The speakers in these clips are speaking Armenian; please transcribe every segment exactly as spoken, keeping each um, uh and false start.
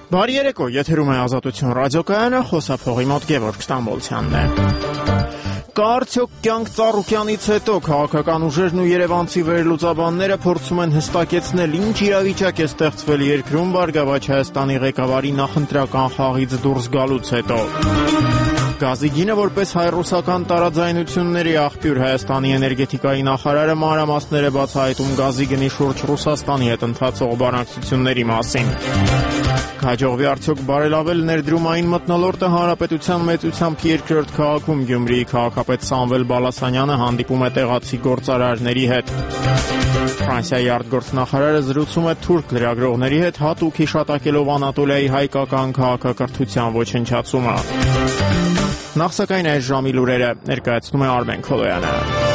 Բարի երեկո, եթերում է Ազատություն ռադիոկայանը, խոսափողի մոտ Գևորգ Ստամբոլցյանն է։ Կա արդյոք կյանք Ծառուկյանից հետո քաղաքական ուժերն ու երևանցի վերլուծաբանները փորձում են հստակեցնել ինչ իրավիճակ է ստեղծվել երկրում Բարգավաճ Հայաստանի ղեկավարի նախընտրական խաղից դուրս գալուց հետո։ Գազի գինը որպես հայ-ռուսական տարաձայնությունների աղբյուր Հայաստանի էներգետիկայի նախարարը մանրամասներ է բացահայտում գազի գնի շուրջ Ռուսաստանի հետ ընթացող բանակցությունների մասին։ Կհաջողվի արդյոք բարելավել ներդրումային մթնոլորտը Հանրապետության մեծությամբ երկրորդ քաղաքում Գյումրիի քաղաքապետ Սամվել Բալասանյանը հանդիպում է տեղացի գործարարների հետ։ Ֆրանսիայի արտգործնախարարը զրուցում է թուրք լրագրողների հետ հատուկ հիշատակելով Անատոլիայի հայկական քաղաքակրթության ոչնչացումը։ Նախ սակայն այս ժամի լուրերը ներկայացնում է Արմեն Քոլոյանը։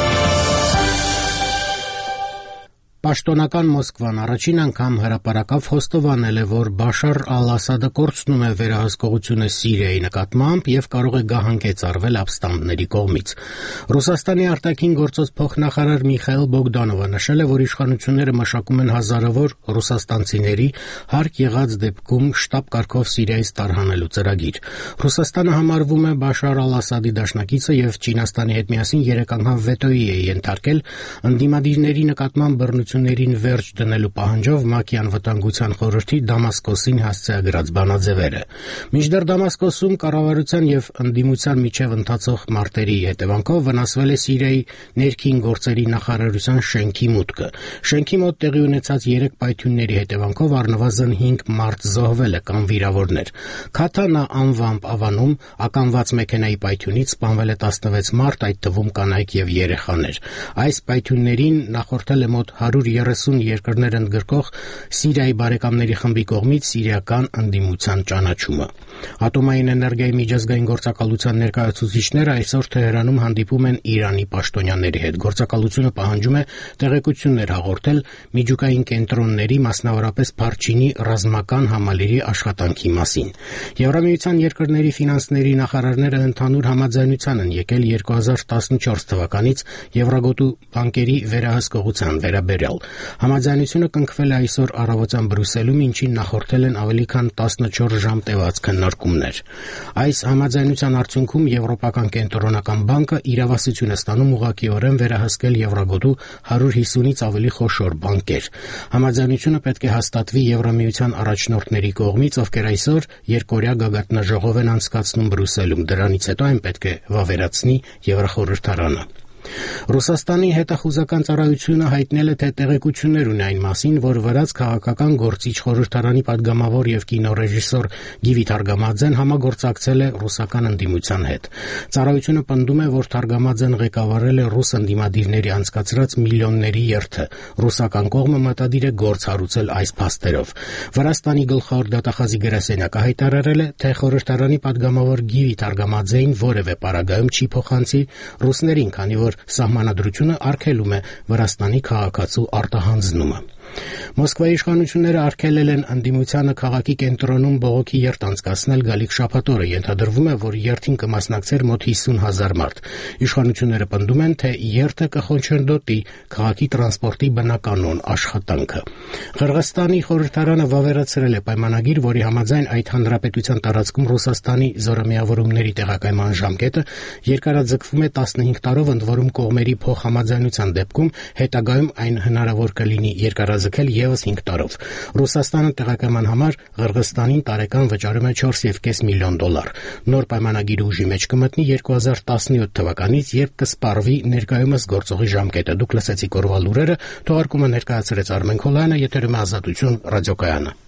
Պաշտոնական Մոսկվան առաջին անգամ հրապարակավ խոստովանել է, որ Բաշար ալ-Ասադը կորցնում է վերահսկողությունը Սիրիայի նկատմամբ եւ կարող է գահանքեց արվել ապստամբների կողմից։ Ռուսաստանի արտաքին գործոց փոխնախարար Միխայել Բոգդանովը նշել է, որ իշխանությունները մշակում են հազարավոր ռուսաստանցիների հարկ եղած դեպքում շտաբ կարգով Սիրիայից տարհանելու ծրագիր։ Ռուսաստանը համարվում է Բաշար ալ-Ասադի դաշնակիցը եւ Չինաստանի հետ միասին երեք անգամ վետոյի է ենթարկել ընդդիմադիրների նկատմամբ բռնություն ներին վերջ դնելու պահանջով ՄԱԿ-ի անվտանգության խորհրդի Դամասկոսին հասցեագրած բանաձևերը։ Մինչդեռ Դամասկոսում կառավարության եւ ընդդիմության միջև ընթացող մարտերի հետևանքով վնասվել է Սիրիայի ներքին գործերի նախարարության շենքի մուտքը։ Շենքի մոտ տեղի ունեցած երեք պայթյունների հետևանքով առնվազն հինգ մարդ զոհվել է կամ վիրավորներ։ Քաթանա անվամբ Ավանում ականված մեքենայի պայթյունից սպանվել է տասնվեց մարդ, այդ թվում կանայք եւ երեխաներ։ Այս պայթյուններին նախորդել է մոտ հարյուր երեսուն երկրներ ընդգրկող Սիրիայի բարեկամների խմբի կողմից սիրիական ընդդիմության ճանաչումը։ Ատոմային էներգիայի միջազգային գործակալության ներկայացուցիչները այսօր Թեհրանում հանդիպում են Իրանի պաշտոնյաների հետ։ Գործակալությունը պահանջում է տեղեկություններ հաղորդել միջուկային կենտրոնների, մասնավորապես Փարչինի ռազմական համալիրի աշխատանքի մասին։ Եվրամիության երկրների ֆինանսների նախարարները ընդհանուր համաձայնության են եկել երկու հազար տասնչորս թվականից Եվրագոտու բանկերի վերահսկողության վերաբերյալ։ Համաձայնությունը կնքվել է այսօր առավոտյան Բրյուսելում, ինչին նախորդել են ավելի քան տասնչորս ժամ տևած քննարկումներ։ Այս համաձայնության արդյունքում Եվրոպական կենտրոնական բանկը իրավասություն է ստանում ուղղակիորեն վերահսկել Եվրագոտու հարյուր հիսունից ավելի խոշոր բանկեր։ Համաձայնությունը պետք է հաստատվի Եվրամիության առաջնորդների կողմից, ովքեր այսօր երկօրյա գագաթնաժողով են անցկացնում Բրյուսելում։ Դրանից հետո այն պետք է վավերացնի Եվրախորհրդարանը։ Ռուսաստանի հետախուզական ծառայությունը հայտնել է, թե տեղեկություններ ունի այն մասին, որ վրաց քաղաքական գործիչ խորհրդարանի падգամավոր եւ կինոռեժիսոր Գիվի Թարգամաձեն համագործակցել է ռուսական ընդդիմության հետ։ Ծառայությունը պնդում է, որ Թարգամաձեն ղեկավարել է ռուս ընդդիմադիրների անցկացրած միլիոնների երթը։ Ռուսական կողմը մտադիր է գործ հարուցել այս փաստերով։ Վրաստանի գլխավոր դատախազի գրասենյակը հայտարարել է, թե խորհրդարանի падգամավոր Գիվի Թարգամաձեին որևէ պարագայում չի փոխանցի ռուսներին, քանի որ սահմանադրությունը արգելում է Վրաստանի քաղաքացու արտահանձնումը։ Մոսկվայի իշխանությունները արգելել են ընդդիմությանը քաղաքի կենտրոնում բողոքի երթ անցկացնել գալիք շաբաթօրը։ Ենթադրվում է, որ երթին կմասնակցեր մոտ հիսուն հազար մարդ։ Իշխանությունները պնդում են, թե երթը կխոչընդոտի քաղաքի տրանսպորտի բնականոն աշխատանքը։ Ղրղստանի խորհրդարանը վավերացրել է պայմանագիր, որի համաձայն այդ հանրապետության տարածքում Ռուսաստանի զորամիավորումների տեղակայման ժամկետը երկարաձգվում է տասնհինգ տարով, ընդ որում կողմերի փոխհամաձայնության դեպքում հետագայում այն հնարավոր կլինի երկարաձգել եւս հինգ տարով։ Ռուսաստանը տեղակայման համար Ղրղստանին տարեկան վճարում է չորս եւ կես միլիոն դոլար։ Նոր պայմանագիրը ուժի մեջ կմտնի երկու հազար տասնյոթ թվականից, երբ կսպառվի ներկայումս գործողի ժամկետը։ Դուք լսեցիք օրվա լուրերը, թողարկումը ներկայացրեց Արմեն Քոլոյանը, եթերում է Ազատություն ռադիոկայանը։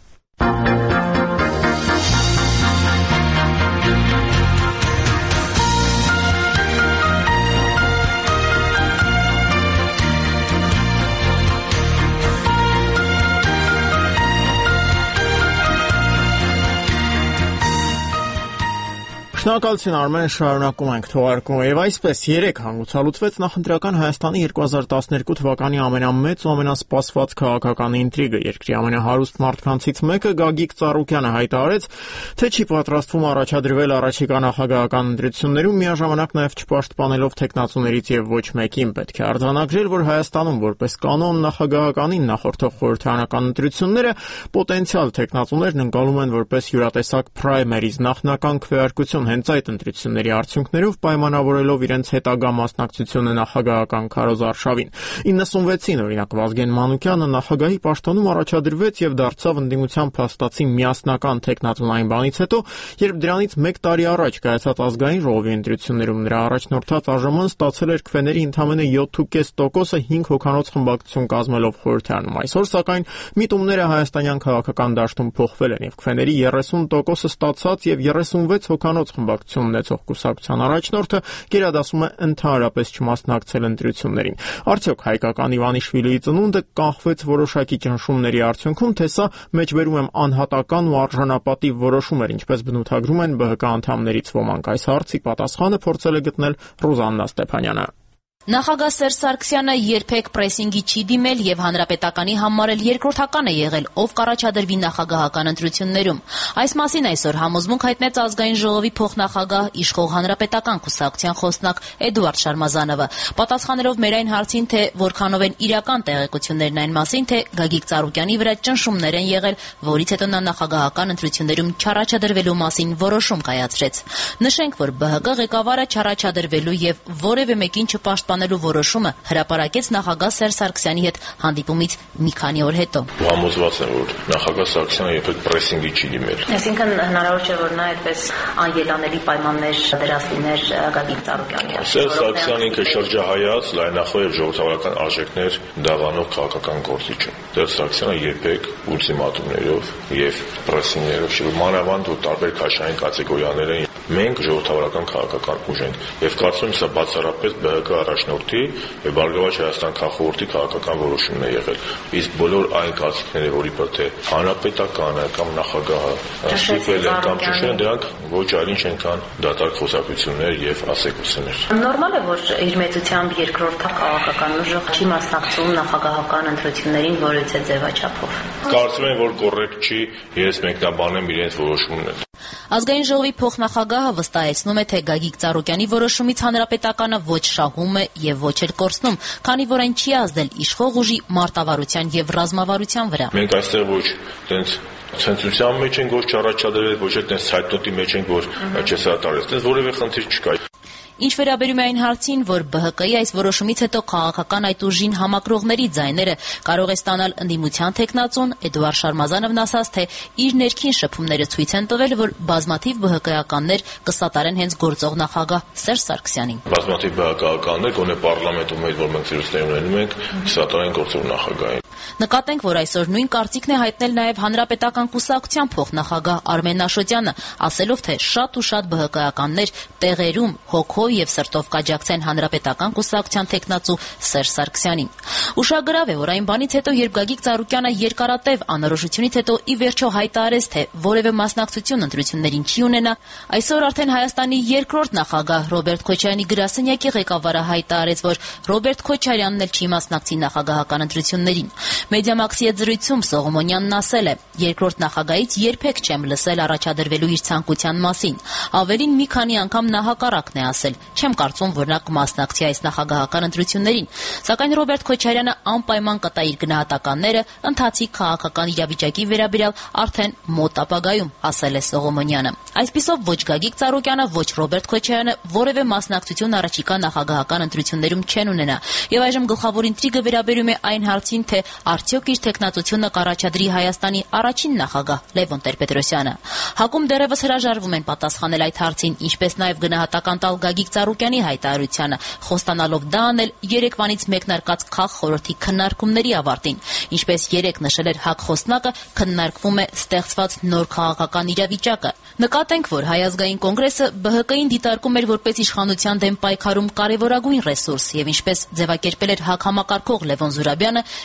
Շնորհակալություն Արմեն, շարունակում ենք թողարկումը եւ այսպես երեք հանգուցալուծվեց նախընտրական Հայաստանի երկու հազար տասներկու թվականի ամենամեծ ու ամենասպասված քաղաքական ինտրիգը։ Երկրի ամենահարուստ մարդկանցից մեկը Գագիկ Ծառուկյանը հայտարարեց, թե չի պատրաստվում առաջադրվել առաջիկա նախագահական ընտրություններում, միաժամանակ նաեւ չպաշտպանելով թեկնածուներից եւ ոչ մեկին պետք է արձանագրել, որ Հայաստանում որպես կանոն նախագահականին նախորդող խորհրդարանական ընտրությունները պոտենցիալ թեկնածուներն ընկալում են որպես յուրատեսակ պրայմերիզ նախնական քվեարկություն հենց այդ ընտրությունների արդյունքներով պայմանավորելով իրենց հետագա մասնակցությունը նախագահական քարոզարշավին։ իննսունվեցին օրինակ Վազգեն Մանուկյանը նախագահի պաշտոնում առաջադրվեց եւ դարձավ ընդդիմության փաստացի միասնական թեկնածունային բանից հետո, երբ դրանից մեկ տարի առաջ կայացած ազգային ժողովի ընտրություններում նրա առաջնորդած ԱԺՄ-ն ստացել էր քվեների ընդամենը յոթ կόμμα պենս տոկոսը հինգ հոգանոց խմբակցություն կազմելով խորհրդարանում։ Այսօր սակայն միտումները հայաստանյան քաղաքական դաշտում փոխվել են եւ քվեների երեսուն տոկոսը ստացած եւ երեսունվեց հոգանոց խմբակցություն ունեցող կուսակցության առաջնորդը գերադասում է ընդհանրապես չմասնակցել ընտրություններին։ Արդյոք հայկական Իվանիշվիլիի ծնունդը կանխվեց որոշակի ճնշումների արդյունքում, թե սա մեջբերում եմ անհատական ու արժանապատիվ որոշում էր, ինչպես բնութագրում են ԲՀԿ անդամներից ոմանք։ Այս հարցի պատասխանը փորձել է գտնել Ռուզաննա Ստեփանյանը։ Նախագահ Սերժ Սարգսյանը երբեք պրեսինգի չի դիմել եւ հանրապետականի համար էլ երկրորդական է եղել, ով կառաջադրվի նախագահական ընտրություններում։ Այս մասին այսօր համոզմունք հայտնեց ազգային ժողովի փոխնախագահ իշխող հանրապետական կուսակցության խոսնակ Էդուարդ Շարմազանովը, պատասխանելով մեր այն հարցին, թե որքանով են իրական տեղեկություններն այն մասին, թե Գագիկ Ծառուկյանի վրա ճնշումներ են եղել, որից հետո նա նախագահական ընտրություններում չառաջադրվելու մասին որոշում կայացրեց։ Նշենք, որ ԲՀԿ ղեկավարը չառաջադրվելու եւ որևէ մեկին չպաշտպանելու որոշումը հրապարակեց նախագահ Սերժ Սարգսյանի հետ հանդիպումից մի քանի օր հետո։ Համոզված եմ, որ նախագահ Սարգսյանը երբեք պրեսինգի չի դիմել։ Այսինքն հնարավոր չէ, որ նա այդպես անելանելի պայմաններ դրած լիներ Գագիկ Ծառուկյանի։ Սերժ Սարգսյանն ինքը շրջահայաց, լայնախոհ եւ ժողովրդավարական արժեքներ դավանող քաղաքական գործիչ է։ Սերժ Սարգսյանը երբեք ուլտիմատումներով եւ պրեսինգներով չի, մանավանդ որ տարբեր քաշային կատեգորիաներ են։ Մենք ժողովրդավարական քաղաքական ուժ ենք եւ կարծում եմ սա բացառապես ԲՀԿ առաջնորդի եւ Բարգավաճ Հայաստան քաղաքորդի քաղաքական որոշումն է եղել։ Իսկ բոլոր այն կարծիքները, որ իբր թե հանրապետականը կամ նախագահը ստիպել են կամ ճնշել են, դրանք ոչ այլ ինչ են քան դատարկ խոսակցություններ եւ ասեկուսներ։ Նորմալ է, որ իր մեծությամբ երկրորդ քաղաքական ուժը չի մասնակցում նախագահական ընտրություններին որևէ ձևաչափով։ Կարծում եմ, որ կոռեկտ չի ես մեկնաբանեմ իրենց որոշումները։ Ազգային ժողովի փոխնախագահը վստահեցնում է, թե Գագիկ Ծառուկյանի որոշումից հանրապետականը ոչ շահում է եւ ոչ էլ կորցնում, քանի որ այն չի ազդել իշխող ուժի մարտավարության եւ ռազմավարության վրա։ Մենք այստեղ ոչ տենց ցենզուրության մեջ ենք, ոչ չառաջադրել, ոչ էլ տենց ցայտոտի մեջ ենք, որ չհասարակեցնես, տենց որևէ խնդիր չկա։ Ինչ վերաբերում է այն հարցին, որ ԲՀԿ-ի այս որոշումից հետո քաղաքական այդ ուժին համակրողների ձայները կարող է ստանալ ընդդիմության թեկնածուն, Էդուարդ Շարմազանովն ասաց, թե իր ներքին շփումները ցույց են տվել, որ բազմաթիվ ԲՀԿ-ականներ կսատարեն հենց գործող նախագահ Սերժ Սարգսյանին։ Բազմաթիվ ԲՀԿ-ականներ գոնե պարլամենտում հետ, որ մենք ծրուցներ ունենում ենք, կսատարեն գործող նախագահին։ Նկատենք, որ այսօր նույն կարծիքն է հայտնել նաև հանրապետական կուսակցության փոխնախագահ Արմեն Աշոտյանը, ասելով, թե շատ ու շատ ԲՀԿ-ականներ տեղերում հոգով եւ սրտով կաջակցեն հանրապետական կուսակցության թեկնածու Սերժ Սարգսյանին։ Ուշագրավ է, որ այն բանից հետո, երբ Գագիկ Ծառուկյանը երկարատև անորոշությունից հետո ի վերջո հայտարարեց, թե որևէ մասնակցություն ընտրություններին չի ունենա, այսօր արդեն Հայաստանի երկրորդ նախագահ Ռոբերտ Քոչարյանի գրասենյակի ղեկավարը հայտարարեց, որ Ռոբերտ Քոչարյանն էլ չի մասնակցի նախագահական ընտրություններին։ Մեդիամաքսի հետ զրույցում Սողոմոնյանն ասել է. երկրորդ նախագահից երբեք չեմ լսել առաջադրվելու իր ցանկության մասին։ Ավելին մի քանի անգամ նա հակառակն է ասել։ Չեմ կարծում, որ նա կմասնակցի այս նախագահական ընտրություններին, սակայն Ռոբերտ Քոչարյանը անպայման կտա իր գնահատականները ընթացիկ քաղաքական իրավիճակի վերաբերյալ արդեն մոտ ապագայում, ասել է Սողոմոնյանը։ Այսպիսով ոչ Գագիկ Ծառուկյանը, ոչ Ռոբերտ Քոչարյանը որևէ մասնակցություն առաջիկա նախագահական ընտրություններում չեն ունենա։ Եվ այժմ գլխավոր ինտրիգը վերաբերում է այն հարցին, թե արդյոք իր թեկնածությունը կառաջադրի Հայաստանի առաջին նախագահ Լևոն Տեր-Պետրոսյանը։ ՀԱԿ-ում դեռևս հրաժարվում են պատասխանել այդ հարցին, ինչպես նաև գնահատական տալ Գագիկ Ծառուկյանի հայտարարությանը, խոստանալով դա անել երեկվանից մեկնարկած քաղխորհրդի քննարկումների ավարտին։ Ինչպես երեկ նշել էր ՀԱԿ խոսնակը, քննարկվում է ստեղծված նոր քաղաքական իրավիճակը։ Նկատենք, որ Հայ ազգային կոնգրեսը ԲՀԿ-ին դիտարկում էր որպես իշխանության դեմ պայքարում կարևորագույն ռեսուրս, եւ ինչպես ձևակերպել էր ՀԱԿ համակարգող Լևոն Զուրաբյանը, երկրորդ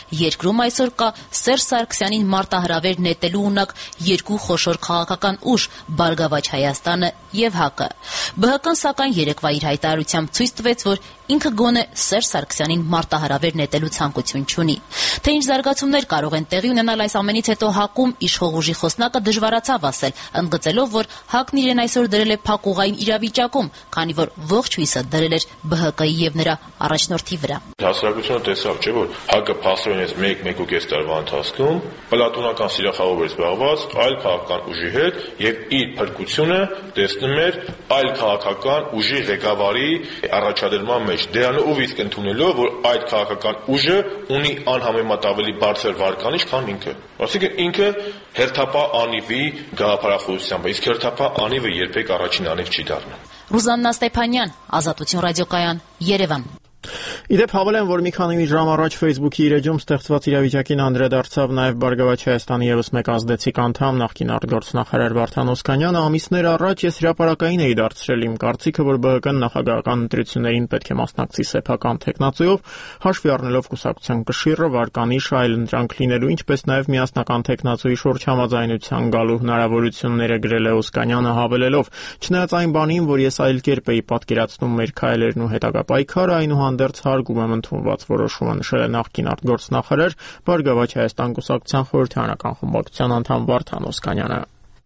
երկրում այսօր կա Սերժ Սարգսյանին մարտահրավեր նետելու ունակ երկու խոշոր քաղաքական ուժ՝ Բարգավաճ Հայաստանը եւ ՀԱԿ-ը։ ԲՀԿ-ն սակայն երեկվա իր հայտարարությամբ ցույց տվեց, որ ինքը գոնե Սերժ Սարգսյանին մարտահրավեր նետելու ցանկություն չունի։ Թե ինչ զարգացումներ կարող են տեղի ունենալ այս ամենից հետո ՀԱԿ-ում իշխող ուժի խոսնակը դժվարացավ ասել, ընդգծելով, որ ՀԱԿ-ն իրեն այսօր դրել է փակուղային իրավիճակում, քանի որ ողջ հույսը դրել էր ԲՀԿ-ի եւ նրա առաջնորդի վրա։ Հասարակությունը տեսավ, չէ՞ որ ՀԱԿ-ը փաստորեն մեկ-մեկ ու կես տարվա ընթացքում պլատոնական սիրախաղով էր զբաղված այլ քաղաքական ուժի հետ եւ իր փրկությունը տեսնում էր այլ քաղաքական ուժի ղեկավարի առաջադրման մեջ, դրանով ով իսկ ընդունելով, որ այդ քաղաքական ուժը ունի անհամեմատ ավելի բարձր վարկանիշ, քան ինքը։ Այսինքն ինքը հերթապահ անիվի գաղափարախոսությամբ, իսկ հերթապահ անիվը երբեք առաջին անիվ չի դառնա։ Ռուզաննա Ստեփանյան, Ազատություն ռադիոկայան, Երևան։ Իդեպ հավելեմ, որ մի քանի ժամ առաջ Facebook-ի իր էջում ստեղծված իրավիճակին անդրադարձավ նաև Բարգավաճ Հայաստանի ևս մեկ ազդեցիկ անդամ, նախկին արտգործնախարար Վարդան Օսկանյանը։ Ամիսներ առաջ ես հրապարակային էի դարձրել իմ կարծիքը, որ ԲՀԿ-ն նախագահական ընտրություններին պետք է մասնակցի սեփական տեխնացիով, հաշվի առնելով կուսակցության կշիռը, վարկանիշը, այլ ընտրանք լինելու, ինչպես նաև միասնական տեխնացիայի շուրջ համաձայնության գալու հնարավորությունները գրել է Օսկանյանը, հավելելով. չնայած այն բանին, որ ես այլ կերպ էի պատկերացնում մեր քայլերն ու հետագա պայքարը, այնուհանդերձ հարգում եմ ընդունված որոշումը, նշել է նախկին արտգործնախարար Բարգավաճ Հայաստան կուսակցության խորհրդարանական խմբակցության անդամ Վարդան Օսկանյանը։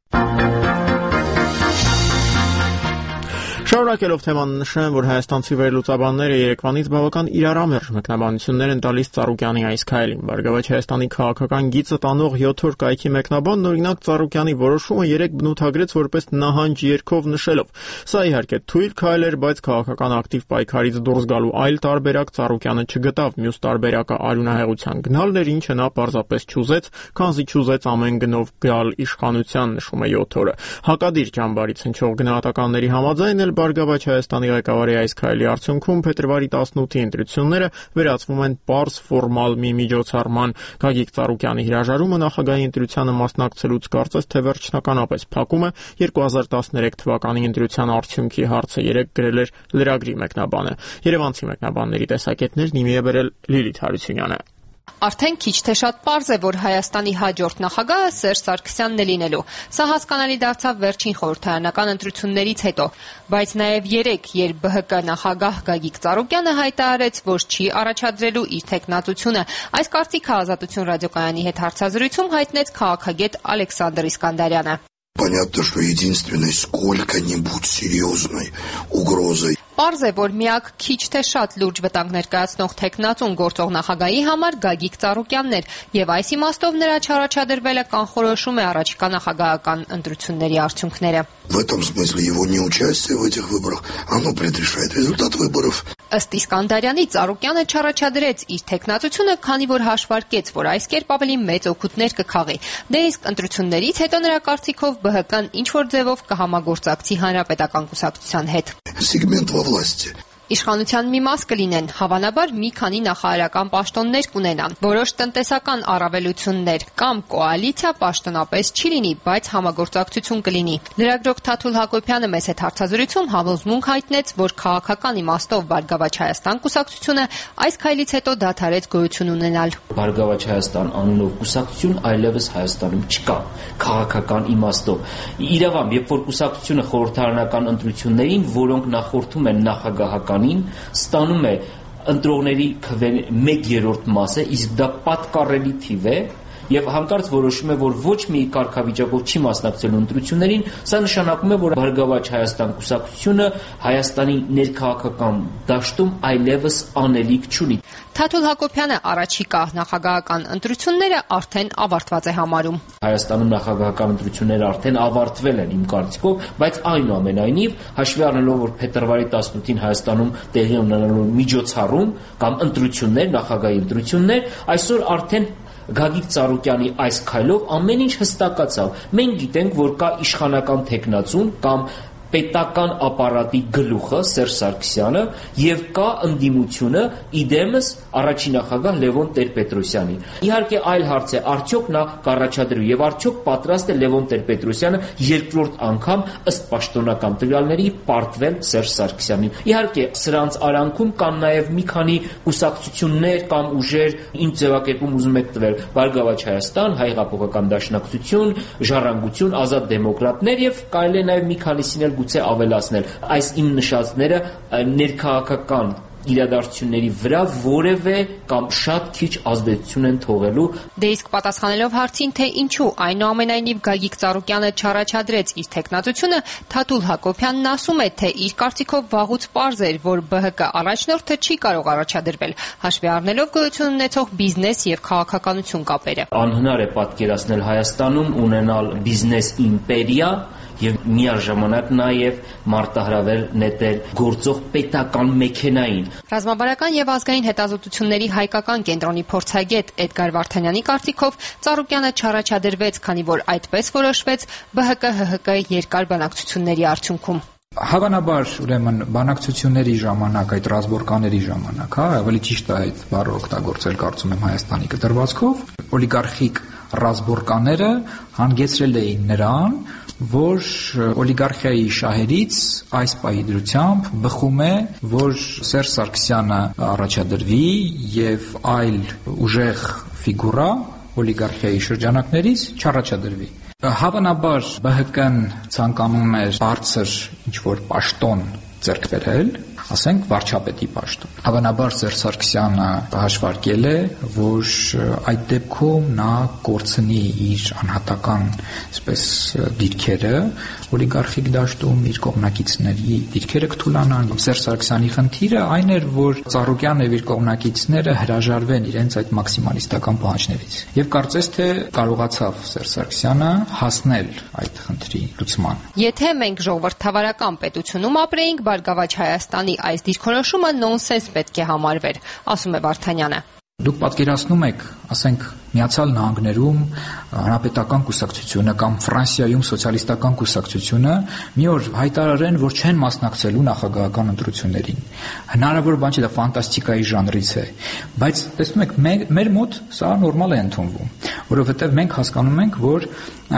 Շարունակելով թեման նշեմ, որ հայաստանցի վերլուծաբանները Երևանից բավական իրարամերժ մեկնաբանություններ են տալիս Ծառուկյանի այս քայլին։ Բարգավաճ Հայաստանի քաղաքական գիծը տանող յոթ օր կայքի մեկնաբանն օրինակ Ծառուկյանի որոշումը երեք բնութագրեց որպես նահանջ երգով նշելով. սա իհարկե թույլ քայլ էր, բայց քաղաքական ակտիվ պայքարից դուրս գալու այլ տարբերակ Ծառուկյանը չգտավ։ Մյուս տարբերակը արյունահեղության գնալն էր, ինչը նա պարզապես չուզեց, քանզի չուզեց ամեն գնով գալ իշխանության, նշում է յոթ օրը։ Հակադիր ճամբարից հնչող գնահատականների համաձայն էլ Բարգավաճ Հայաստանի ղեկավարի այս քայլի արդյունքում փետրվարի տասնութի ընտրությունները վերածվում են պարզ ֆորմալ մի միջոցառման։ Գագիկ Ծառուկյանի հրաժարումը նախագահի ընտրությանը մասնակցելուց կարծես թե վերջնականապես փակում է երկու հազար տասներեք թվականի ընտրության արդյունքի հարցը, երեկ գրել էր լրագրի մեկնաբանը։ Երևանցի մեկնաբանների տեսակետներն իմի է բերել Լիլիթ Հարությունյանը։ Արդեն քիչ թե շատ պարզ է, որ Հայաստանի հաջորդ նախագահը Սերժ Սարգսյանն է լինելու։ Սա հասկանալի դարձավ վերջին խորհրդարանական ընտրություններից հետո, բայց նաև երեկ, երբ ԲՀԿ նախագահ Գագիկ Ծառուկյանը հայտարարեց, որ չի առաջադրելու իր տեխնացությունը, այս կարծիքը Ազատություն ռադիոկայանի հետ հարցազրույցում հայտնեց քաղաքագետ Ալեքսանդր Իսկանդարյանը։ Понятно, что единственной сколько-нибудь серьезной угрозой Պարզ է, որ միակ քիչ թե շատ լուրջ վտանգ ներկայացնող տեխնացուն գործող նախագահի համար Գագիկ Ծառուկյանն էր, եւ այս իմաստով նրա չառաջադրվելը կանխորոշում է առաջիկա նախագահական ընտրությունների արդյունքները։ В этом смысле его неучастие в этих выборах, оно предрешает результат выборов. Ըստ Իսկանդարյանի, Ծառուկյանը չառաջադրեց իր տեխնացությունը, քանի որ հաշվարկեց, որ այս կերպ ավելի մեծ օգուտներ կքաղի։ Դե իսկ ընտրություններից հետո նրա կարծիքով ԲՀԿ-ն ինչ-որ ձևով կհամագործակցի Հանրապետական կուսակցության հետ։ Сегмент во власти. Իշխանության մի մաս կլինեն, հավանաբար մի քանի նախարարական պաշտոններ կունենան, որոշ տնտեսական առավելություններ կամ կոալիցիա պաշտոնապես չի լինի, բայց համագործակցություն կլինի։ Լրագրող Թաթուլ Հակոբյանը մեծ հետ հարցազրույցում համոզմունք հայտնեց, որ քաղաքական իմաստով Բարգավաճ Հայաստան կուսակցությունը այս քայլից հետո դադարեց գոյություն ունենալ։ Բարգավաճ Հայաստան անունով կուսակցություն այլևս Հայաստանում չկա քաղաքական իմաստով։ Իրավամբ, երբ որ կուսակցությունը խորհրդարանական ընտրություններին, որոնք նախորդում են նախագահական ստանում է ընտրողների քվեի մեկ երրորդ մասը, իսկ դա պատկառելի թիվ է եւ հանկարծ որոշում է, որ ոչ մի կարգավիճակով չի մասնակցելու ընտրություններին, սա նշանակում է, որ Բարգավաճ Հայաստան կուսակցությունը Հայաստանի ներքաղաքական դաշտում այլևս անելիք չունի։ Թաթուլ Հակոբյանը առաջիկա նախագահական ընտրությունները արդեն ավարտված է համարում։ Հայաստանում նախագահական ընտրությունները արդեն ավարտվել են իմ կարծիքով, բայց այնուամենայնիվ հաշվի առնելով, որ փետրվարի տասնութին Հայաստանում տեղի ունենալու միջոցառում կամ ընտրություններ, նախագահի ընտրություններ, այսօր արդեն Գագիկ Ծառուկյանի այս քայլով ամեն ինչ հստակացավ։ Մենք գիտենք, որ կա իշխանական տեխնացուն կամ պետական ապարատի գլուխը Սերժ Սարգսյանը եւ կա ընդդիմությունը իդեմս առաջին նախագահ Լևոն Տեր-Պետրոսյանի։ Իհարկե այլ հարց է, արդյոք նա կառաջադրի եւ արդյոք պատրաստ է Լևոն Տեր-Պետրոսյանը երկրորդ անգամ ըստ պաշտոնական տվյալների պարտվել Սերժ Սարգսյանին։ Իհարկե սրանց արանքում կան նաեւ մի քանի կուսակցություններ կամ ուժեր, ինչ ձևակերպում ուզում եք տվել, Բարգավաճ Հայաստան, Հայ հեղափոխական դաշնակցություն, Ժառանգություն, Ազատ դեմոկրատներ եւ կարելի է նաեւ մի քանիսին էլ գուցե ավելացնել։ Այս իմ նշածները ներքաղաքական իրադարձությունների վրա որևէ կամ շատ քիչ ազդեցություն են թողելու։ Դե իսկ պատասխանելով հարցին, թե ինչու այնուամենայնիվ Գագիկ Ծառուկյանը չառաջադրեց իր թեկնածությունը, Թաթուլ Հակոբյանն ասում է, թե իր կարծիքով վաղուց պարզ էր, որ ԲՀԿ առաջնորդը չի կարող առաջադրվել, հաշվի առնելով գոյություն ունեցող բիզնես եւ քաղաքականություն կապերը։ Անհնար է պատկերացնել Հայաստանում ունենալ բիզնես իմպերիա եւ միաժամանակ նաեւ մարտահրավեր նետել գործող պետական մեքենային։ Ռազմավարական եւ ազգային հետազոտությունների հայկական կենտրոնի փորձագետ Էդգար Վարդանյանի կարծիքով Ծառուկյանը չառաջադրվեց, քանի որ այդպես որոշվեց ԲՀԿ-ՀՀԿ երկար բանակցությունների արդյունքում։ Հավանաբար, ուրեմն բանակցությունների ժամանակ, այդ ռազմորկաների ժամանակ, հա, ավելի ճիշտ է այդ բառը օգտագործել, կարծում եմ Հայաստանի կտրվածքով, օլիգարխիկ ռազմորկաները հանգեցրել էին նրան, որ օլիգարխիայի շահերից այս պահի դրությամբ բխում է, որ Սերժ Սարգսյանը առաջադրվի եւ այլ ուժեղ ֆիգուրա օլիգարխիայի շրջանակներից չառաջադրվի։ Հավանաբար ԲՀԿ-ն ցանկանում էր բարձր ինչ-որ պաշտոն ձեռք բերել, ասենք վարչապետի պաշտոն։ Հավանաբար Սերժ Սարգսյանը հաշվարկել է, որ այդ դեպքում նա կորցնի իր անհատական, այսպես, դիրքերը, օլիգարխիկ դաշտում իր կողմնակիցների դիրքերը կթուլանան։ Սերժ Սարգսյանի խնդիրը այն էր, որ Ծառուկյանն եւ իր կողմնակիցները հրաժարվեն իրենց այդ մաքսիմալիստական պահանջներից։ Եվ կարծես թե կարողացավ Սերժ Սարգսյանը հասնել այդ խնդրի լուծման։ Եթե մենք ժողովրդավարական պետությունում ապրեինք, Բարգավաճ Հայաստանի այս դիրքորոշումը նոնսենս պետք է համարվեր, ասում է Վարդանյանը։ Դուք պատկերացնում եք, ասենք, Միացյալ Նահանգներում հանրապետական կուսակցությունը կամ Ֆրանսիայում սոցիալիստական կուսակցությունը մի օր հայտարարեն, որ չեն մասնակցելու նախագահական ընտրություններին։ Հնարավոր բան չէ, դա ֆանտաստիկայի ժանրից է, բայց տեսնում եք, մեր մոտ սա նորմալ է ընդունվում, որովհետև մենք հասկանում ենք, որ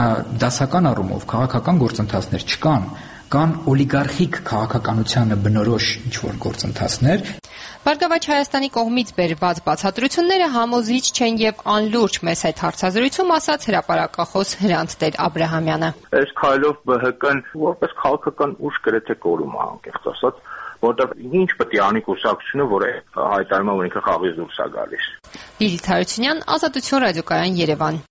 դասական առումով քաղաքական գործընթացներ չկան, կան օլիգարխիկ քաղաքականությանը բնորոշ ինչ-որ գործընթացներ։ Բարգավաճ Հայաստանի կողմից բերված բացատրությունները համոզիչ չեն եւ անլուրջ, մեզ հետ հարցազրույցում ասաց հրապարակախոս Հրանտ Տեր-Աբրահամյանը։ Այս քայլով ԲՀԿ-ն որպես քաղաքական ուժ գրեթե կորում է, անկեղծ ասած, որտեղ ինչ պետք է անի կուսակցությունը, որը հայտարարում է, որ ինքը խաղից դուրս է գալիս։ Լիլիթ Հարությունյան, Ազատություն ռադիոկայան, Երևան։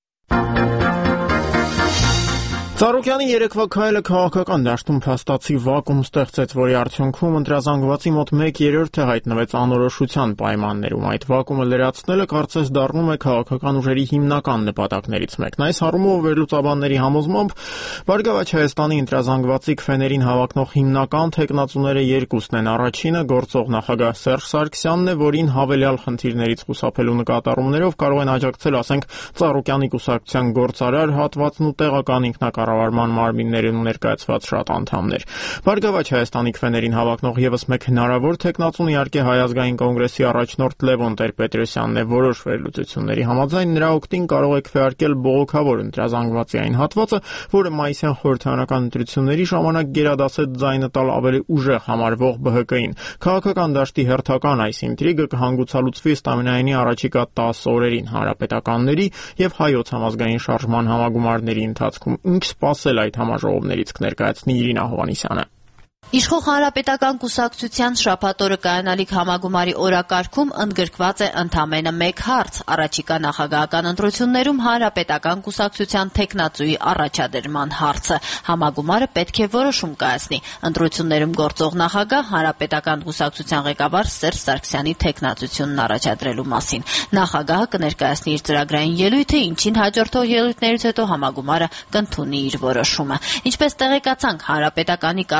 Ծառուկյանի երեկվա քայլը քաղաքական դաշտում փաստացի վակուում ստեղծեց, որի արդյունքում ընտրազանգվածի մոտ մեկ երրորդը հայտնվեց անորոշության պայմաններում։ Այդ վակումը լրացնելը կարծես դառնում է քաղաքական ուժերի հիմնական նպատակներից մեկն։ Այս առումով վերլուծաբանների համոզմամբ Բարգավաճ Հայաստանի ընտրազանգվածի քվեներին հավակնող հիմնական թեկնածուները երկուսն են։ Առաջինը գործող նախագահ Սերժ Սարգսյանն է, որին հավելյալ խնդիրներից խուսափելու նկատառումներով կարող են աջակցել, ասենք, Ծառուկյանի կուսակցության գործարար հատվածն ու տեղական ինքնակառավարման կառավարման մարմիններն ու ներկայացված շատ անդամներ։ Բարգավաճ Հայաստանի քվեներին հավակնող եւս մեկ հնարավոր թեկնածուն իհարկե Հայ ազգային կոնգրեսի առաջնորդ Լևոն Տեր-Պետրոսյանն է։ Որոշ վերլուծությունների համաձայն նրա օգտին կարող է քվեարկել բողոքավոր ընտրազանգվածի այն հատվածը, որը մայիսյան խորհրդարանական ընտրությունների ժամանակ գերադասեց ձայնը տալ ավելի ուժեղ համարվող ԲՀԿ-ին։ Քաղաքական դաշտի հերթական այս ինտրիգը կհանգուցալուծվի ստամինայինի առաջիկա տասը օրերին հանրապետականների եւ Հայոց համազգային շարժման համագումարների ընթացքում։ Ինչ սպասել այդ համաժողովներից կներկայացնի Իրինա Հովհաննիսյանը։ Իշխող հանրապետական կուսակցության շաբաթօրը կայանալիք համագումարի օրակարգում ընդգրկված է ընդամենը մեկ հարց՝ առաջիկա նախագահական ընտրություններում հանրապետական կուսակցության թեկնածուի առաջադրման հարցը։ Համագումարը պետք է որոշում կայացնի ընտրություններում գործող նախագահ հանրապետական կուսակցության ղեկավար Սերժ Սարգսյանի թեկնածությունն առաջադրելու մասին։ Նախագահը կներկայացնի իր ծրագրային ելույթը, ինչին հաջորդող ելույթներից հետո համագումարը կընդունի իր որոշումը։ Ինչպես տեղեկացանք, հանրապետականի կազմակերպչական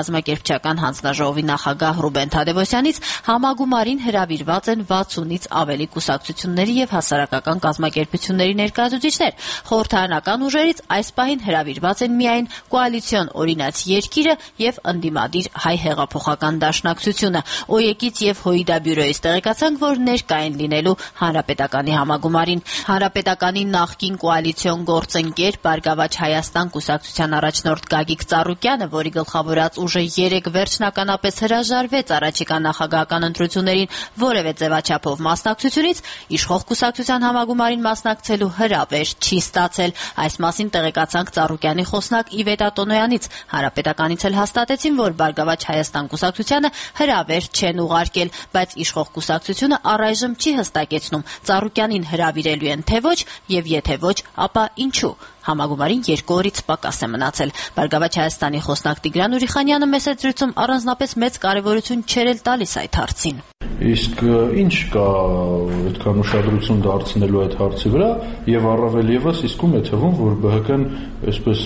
իրավիճական հանձնաժողովի նախագահ Ռուբեն Թադևոսյանից համագումարին հրավիրված են վաթսունից ավելի կուսակցությունների եւ հասարակական կազմակերպությունների ներկայացուցիչներ։ Խորհրդարանական ուժերից այս պահին հրավիրված են միայն կոալիցիոն օրինաց երկիրը եւ ընդդիմադիր հայ հեղափոխական դաշնակցությունը։ ՕԵԿ-ից եւ ՀՅԴ բյուրոյից տեղեկացանք, որ ներկա են լինելու Հանրապետականի համագումարին։ Հանրապետականի նախկին կոալիցիոն գործընկեր Բարգավաճ Հայաստան կուսակցության առաջնորդ Գագիկ Ծառուկյանը, որի գլխավորած ուժը երեկ վերջնականապես հրաժարվեց առաջիկա նախագահական ընտրություններին որևէ ձևաչափով մասնակցությունից, իշխող կուսակցության համագումարին մասնակցելու հրավեր չի ստացել։ Այս մասին տեղեկացանք Ծառուկյանի խոսնակ Իվետա Տոնոյանից։ Հանրապետականից էլ հաստատեցին, որ Բարգավաճ Հայաստան կուսակցությանը հրավեր չեն ուղարկել, բայց իշխող կուսակցությունը առայժմ չի հստակեցնում Ծառուկյանին հրավիրելու են թե ոչ, եւ եթե ոչ, ապա ինչու։ Համագումարին երկու օրից պակաս է մնացել։ Բարգավաճ Հայաստանի խոսնակ Տիգրան Ուրիխանյանը մեծ զրույցում առանձնապես մեծ կարևորություն չէր տալիս այդ հարցին։ Իսկ ինչ կա այդքան ուշադրություն դարձնելու այդ հարցի վրա եւ առավել եւս իսկում է թվում, որ ԲՀԿ-ն այսպես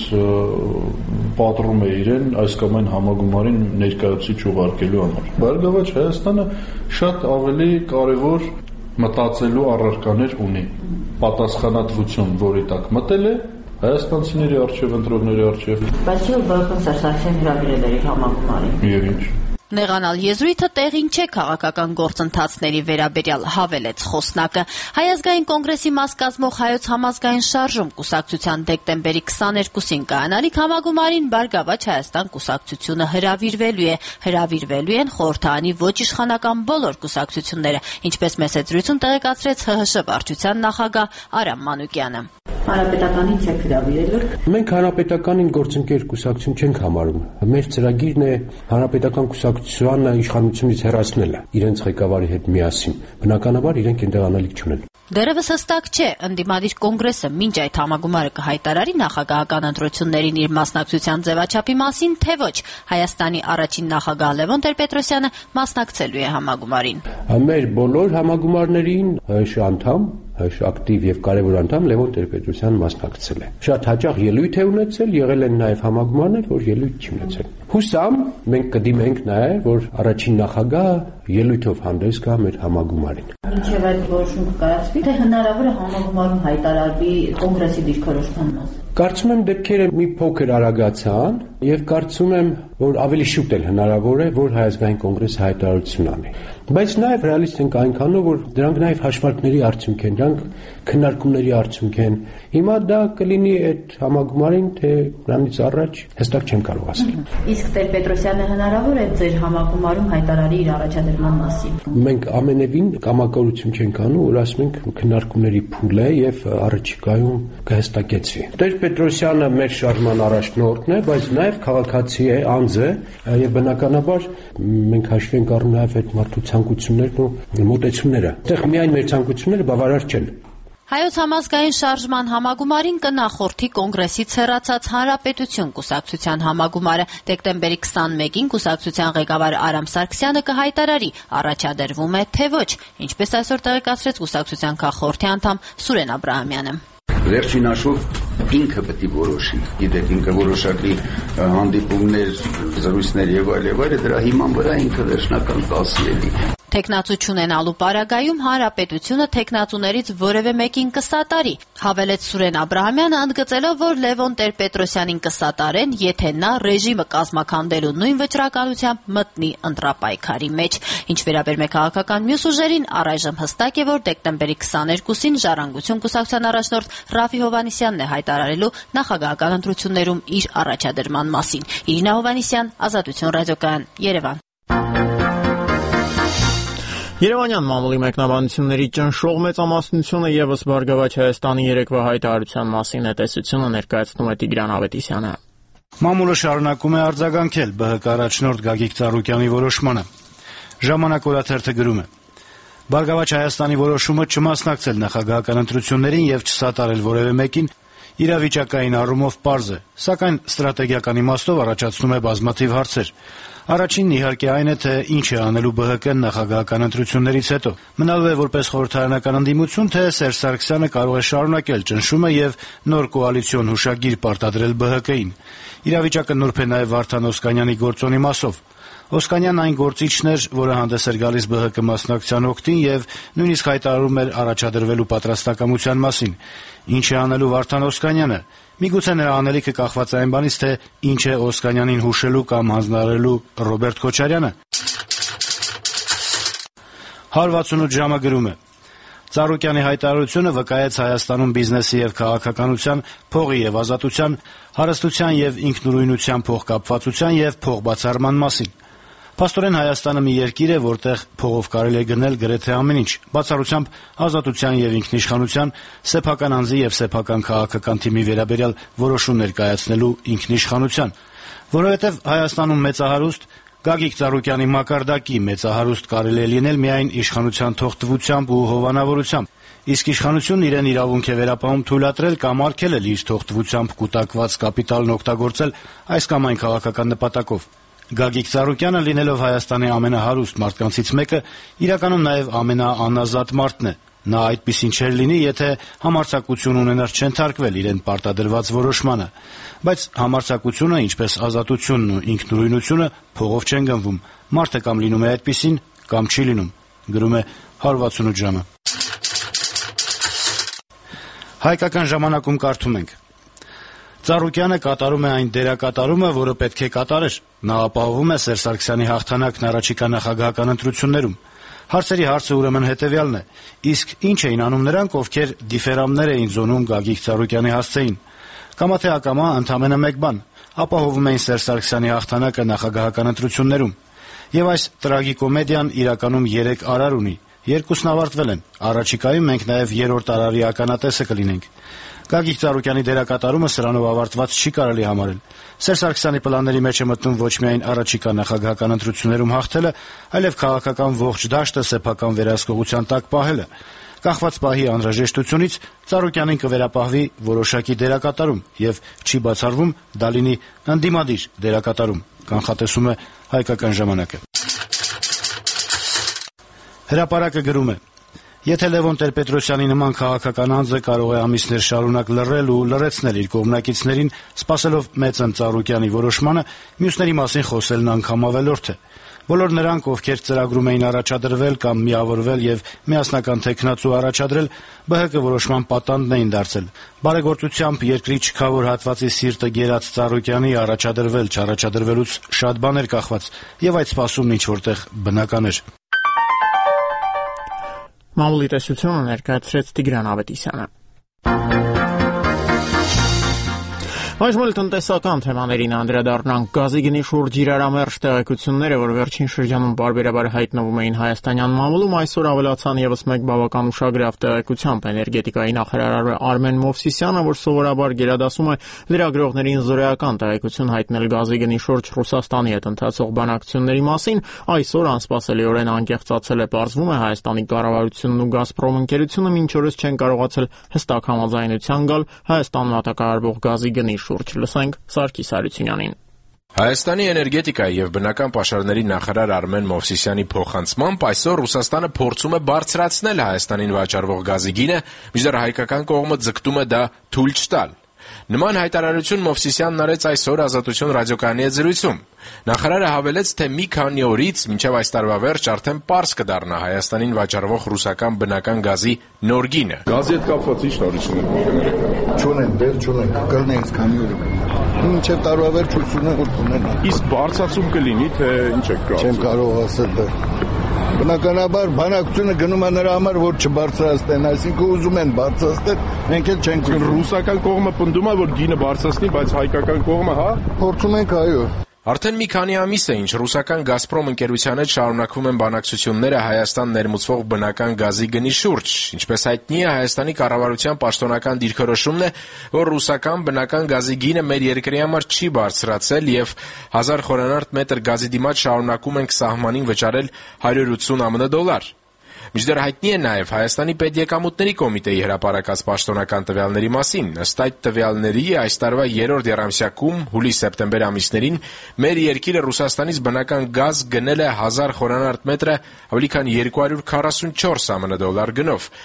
պատռում է իրեն այս կամ այն համագումարին ներկայացուցիչ ուղարկելու համար։ Բարգավաճ Հայաստանը շատ ավելի կարևոր մտածելու առարկաներ ունի։ Պատասխանատվություն, որի տակ մտել է հայաստանցիների արչև, ընտրողների արչև։ Բայց չէ՞ ԲՀԿ-ն Սերժ հրավիրել էր համագումարին։ Եվ ինչ։ Նեղանալ եզրույթը տեղին չէ քաղաքական գործընթացների վերաբերյալ, հավելեց խոսնակը։ Հայ ազգային կոնգրեսի մաս կազմող Հայոց համազգային շարժում կուսակցության դեկտեմբերի քսաներկուսին կայանալիք համագումարին Բարգավաճ Հայաստան կուսակցությունը հրավիրվելու է։ Հրավիրվելու են խորհրդարանի ոչ իշխանական բոլոր կուսակցությունները, ինչպես մեծ զրույցում տեղեկացրեց ՀՀՇ վարչության նախագահ Արամ Մանուկյանը։ Հանրապետականից եք հրավիրել։ Մենք հանրապետականին գործընկեր կուսակցություն չենք համարում։ Մեր ծրագիրն է հանրապետական կուսակցությանը իշխանությունից հեռացնելը, իրենց ղեկավարի հետ միասին։ Բնականաբար իրենք այնտեղ անելիք չունեն։ Դեռևս հստակ չէ, ընդդիմադիր կոնգրեսը մինչ այդ համագումարը կհայտարարի նախագահական ընտրություններին իր մասնակցության ձևաչափի մասին, թե ոչ։ Հայաստանի առաջին նախագահ Լևոն Տեր-Պետրոսյանը մասնակցելու է համագումարին։ Մեր բոլոր համագումարներին ՀՀՇ անդամ ՀՀՇ ակտիվ եւ կարեւոր անդամ Լևոն Տեր-Պետրոսյանը մասնակցել է։ Շատ հաճախ ելույթ է ունեցել, եղել են նաեւ համագումարներ, որ ելույթ չի ունեցել։ Հուսամ մենք կդիմենք նաեւ, որ առաջին նախագահը ելույթով հանդես գա մեր համագումարին։ Ինչեւ այդ որոշումը կայացվի, թե հնարավոր է համագումարում հայտարարվի կոնգրեսի դիրքորոշման մասը։ Կարծում եմ դեպքերը մի փոքր արագացան եւ կարծում եմ, որ ավելի շուտ էլ հնարավոր է, որ Հայ ազգային կոնգրեսը հայտարարություն անի։ Բայց նաեւ ռեալիստ ենք այնքանով, որ դրանք նաեւ հաշվարկների արդյունք են, դրանք քննարկումների արդյունք են։ Հիմա դա կլինի այդ համագումարին, թե նրանից առաջ հստակ չեմ կարող ասել։ Իսկ Տեր-Պետրոսյանը հնարավոր է ձեր համագումարում հայտարարի իր առաջադրման մասին։ Մենք ամենևին կամակորություն չենք անում, որ ասում ենք քննարկումների փուլ է եւ առաջիկայում կհստակեցվի։ Տեր-Պետրոսյանը մեր շարժման առաջնորդն է, բայց նաեւ քաղաքացի է, անձ է եւ բնականաբար մենք հաշվի ենք առնում նաեւ այդ մարդու ցանկություններն ու մոտեցումները։ Այդտեղ միայն մեր ցանկությունները բավարար չեն։ Հայոց համազգային շարժման համագումարին կնախորդի կոնգրեսից հեռացած Հանրապետություն կուսակցության համագումարը։ Դեկտեմբերի քսանմեկին կուսակցության ղեկավար Արամ Սարգսյանը կհայտարարի առաջադրվում է թե ոչ, ինչպես այսօր տեղեկացրեց կուսակցության քաղխորհրդի անդամ Սուրեն Աբրահամյանը։ Վերջին հաշվով ինքը պետք է որոշի։ Գիտեք, ինքը որոշակի հանդիպումներ, զրույցներ եւ այլ եւ այլ, դրա հիման վրա ինքը վերջնական կասի էլի։ Թեկնածու չունենալու պարագայում Հանրապետությունը թեկնածուներից որևէ մեկին կսատարի, հավելեց Սուրեն Աբրահամյանը, ընդգծելով, որ Լևոն Տեր-Պետրոսյանին կսատարեն, եթե նա ռեժիմը կազմաքանդելու նույն վճռականությամբ մտնի ընտրապայքարի մեջ։ Ինչ վերաբերում է քաղաքական մյուս ուժերին, առայժմ հստակ է, որ դեկտեմբերի քսաներկուսին Ժառանգություն կուսակցության առաջնորդ Ռաֆի Հովհաննիսյանն է հայտարարելու նախագահական ընտրություններում իր առաջադրման մասին։ Իրինա Հովհաննիսյան, Ազատություն ռադիոկայան, Երևան։ Երևանյան մամուլի մեկնաբանությունների ճնշող մեծամասնությունը եւս Բարգավաճ Հայաստանի երեկվա հայտարարության մասին է տեսությունը ներկայացնում է Տիգրան Ավետիսյանը։ Մամուլը շարունակում է արձագանքել ԲՀԿ առաջնորդ Գագիկ Ծառուկյանի որոշմանը։ Ժամանակ օրաթերթը գրում է. Բարգավաճ Հայաստանի որոշումը չմասնակցել նախագահական ընտրություններին եւ չսատարել որևէ մեկին իրավիճակային առումով պարզ է, սակայն ստրատեգիական իմաստով առաջացնում է բազմաթիվ հարցեր։ Առաջինն իհարկե այն է, թե ինչ է անելու ԲՀԿ-ն նախագահական ընտրություններից հետո։ Մնալու է որպես խորհրդարանական ընդդիմություն, թե Սերժ Սարգսյանը կարող է շարունակել ճնշումը եւ նոր կոալիցիոն հուշագիր պարտադրել ԲՀԿ-ին։ Իրավիճակը նուրբ է նաեւ Վարդան Օսկանյանի գործոնի մասով։ Օսկանյանն այն գործիչն էր, որը հանդես էր գալիս ԲՀԿ մասնակցության օգտին եւ նույնիսկ հայտարարում էր առաջադրվելու պատրաստակամության մասին։ Ինչ է անելու Վարդան Օսկանյանը։ Միգուցե նրա անելիքը կախված է այն բանից, թե ինչ է Օսկանյանին հուշելու կամ հանձնարարելու Ռոբերտ Քոչարյանը։ հարյուր վաթսունութ ժամը գրում է. Ծառուկյանի հայտարարությունը վկայեց Հայաստանում բիզնեսի եւ քաղաքականության, փողի եւ ազատության, հարստության եւ ինքնուրույնության փոխկապվածության եւ փողբացառման մասին։ Փաստորեն Հայաստանը մի երկիր է, որտեղ փողով կարելի է գնել գրեթե ամեն ինչ, բացառությամբ ազատության եւ ինքնիշխանության, սեփական անձի եւ սեփական քաղաքական թիմի վերաբերյալ որոշումներ կայացնելու ինքնիշխանության, որովհետեւ Հայաստանում մեծահարուստ Գագիկ Ծառուկյանի մակարդակի մեծահարուստ կարելի է լինել միայն իշխանության թողտվությամբ ու հովանավորությամբ, իսկ իշխանությունն իրեն իրավունք է վերապահում թույլատրել կամ արգելել իր թողտվությամբ կուտակված կապիտալն օգտագործել այս կամ այն քաղաքական նպատակով։ Գագիկ Ծառուկյանը, լինելով Հայաստանի ամենահարուստ մարդկանցից մեկը, իրականում նաև ամենաանազատ մարդն է։ Նա այդպիսին չէր լինի, եթե համարձակություն ունենար չընթարկվել իրեն պարտադրված որոշմանը, բայց համարձակությունը, ինչպես ազատությունն ու ինքնուրույնությունը, փողով չեն գնվում։ Մարդը կամ լինում է այդպիսին, կամ չի լինում, գրում է հարյուր վաթսունութ ժամը։ Հայկական ժամանակում կարդում ենք. Ծառուկյանը կատարում է այն դերակատարումը, որը պետք է կատարեր։ Նա ապահովում է Սերժ Սարգսյանի հաղթանակն առաջիկա նախագահական ընտրություններում։ Հարցերի հարցը ուրեմն հետևյալն է. իսկ ինչ էին անում նրանք, ովքեր դիֆերամներ էին զոնում Գագիկ Ծառուկյանի հասցեին։ Կամա թե ակամա ընդամենը մեկ բան՝ ապահովում էին Սերժ Սարգսյանի հաղթանակը նախագահական ընտրություններում։ Եվ այս տրագիկոմեդիան իրականում երեք արար ունի։ Երկուսն ավարտվել են։ Առաջիկայում մենք նաև երրորդ արարի ականատեսը կլինենք։ Գագիկ Ծառուկյանի դերակատարումը սրանով ավարտված չի կարելի համարել։ Սերժ Սարգսյանի պլանների մեջ է մտնում ոչ միայն առաջիկա նախագահական ընտրություններում հաղթելը, այլև քաղաքական ողջ դաշտը սեփական վերահսկողության տակ պահելը։ Կախված պահի անհրաժեշտությունից Ծառուկյանին կվերապահվի որոշակի դերակատարում եւ չի բացառվում դա լինի ընդդիմադիր դերակատարում, կանխատեսում է Հայկական ժամանակը։ Հրապարակը գրում է. Եթե Լևոն Տեր-Պետրոսյանի նման քաղաքական անձը կարող է ամիսներ շարունակ լռել ու լռեցնել իր կողմնակիցներին, սպասելով մեծն Ծառուկյանի որոշմանը, մյուսների մասին խոսելն անգամ ավելորդ է։ Բոլոր նրանք, ովքեր ծրագրում էին առաջադրվել կամ միավորվել եւ միասնական թեկնածու առաջադրել, ԲՀԿ որոշման պատանդն էին դարձել։ Բարեգործությամբ երկրի չքավոր հատվածի սիրտը գերած Ծառուկյանի առաջադրվել չառաջադրվելուց շատ բաներ կախված, եւ այդ սպասումն ինչ որտեղ բնական էր։ Մամուլի տեսությունը ներկայացրեց Տիգրան Ավետիսյանը։ Այժմ էլ տնտեսական թեմաներին անդրադառնանք։ Գազի գնի շուրջ իրարամերժ տեղեկությունները, որ վերջին շրջանում բարբերաբար հայտնվում էին հայաստանյան մամուլում, այսօր ավելացան եւս մեկ բավական ուշագրավ տեղեկությամբ։ Էներգետիկայի նախարար Արմեն Մովսիսյանը, որ սովորաբար գերադասում է լրագրողներին զորայական տեղեկություն հայտնել գազի գնի շուրջ Ռուսաստանի հետ ընթացող բանակցությունների մասին, այսօր անսպասելիորեն անկեղծացել է։ Պարզվում է, Հայաստանի կառավարությունն ու Գազպրոմ ընկերությունը մինչ օրս չեն կարողացել հստակ համաձայնության գալ Հայաստանում արտակարգվող գազի գնի շուրջ։ Լսենք Սարգիս Հարությունյանին։ Հայաստանի էներգետիկայի եւ բնական պաշարների նախարար Արմեն Մովսիսյանի փոխանցմամբ այսօր Ռուսաստանը փորձում է բարձրացնել Հայաստանին վաճառվող գազի գինը, մինչդեռ հայկական կողմը ձգտում է դա թույլ չտալ։ Նման հայտարարություն Մովսիսյանն արեց այսօր Ազատություն ռադիոկայանի հետ զրույցում։ Նախարարը հավելեց, թե մի քանի օրից մինչև այս տարվա վերջ արդեն պարզ կդառնա Հայաստանին վաճառվող ռուսական բնական գազի նոր գինը։ Գազի հետ կապված ի՞նչ նորություններ կան։ Չունեն, դեռ չունեն, կլինենք քանի օր։ Մինչև տարվա վերջ ուսումնը որ կունենա։ Իսկ բարձրացում կլինի, թե ինչ է կարծում։ Չեմ կարող ասել դեռ։ Բնականաբար բանակցությունը գնում է նրա համար, որ չբարձրացնեն, այսինքն ուզում են բարձրացնել, մենք էլ չենք ուզում։ Ռուսական կողմը պնդում է, որ գինը բարձրացնի, բայց հայկական կողմը, հա, փորձում ենք, այո։ Արդեն մի քանի ամիս է, ինչ ռուսական Գազպրոմ ընկերության հետ շարունակվում են բանակցությունները Հայաստան ներմուծվող բնական գազի գնի շուրջ։ Ինչպես հայտնի է, Հայաստանի կառավարության պաշտոնական դիրքորոշումն է, որ ռուսական բնական գազի գինը մեր երկրի համար չի բարձրացել եւ հազար խորանարդ մետր գազի դիմաց շարունակում ենք սահմանին վճարել հարյուր ութսուն ԱՄՆ դոլար։ Մինչդեռ հայտնի է նաև Հայաստանի պետեկամուտների կոմիտեի հրապարակած պաշտոնական տվյալների մասին։ Ըստ այդ տվյալների այս տարվա երրորդ եռամսյակում հուլիս-սեպտեմբեր ամիսներին մեր երկիրը Ռուսաստանից բնական գազ գնել է հազար խորանարդ մետրը ավելի քան երկու հարյուր քառասունչորս ԱՄՆ դոլար գնով։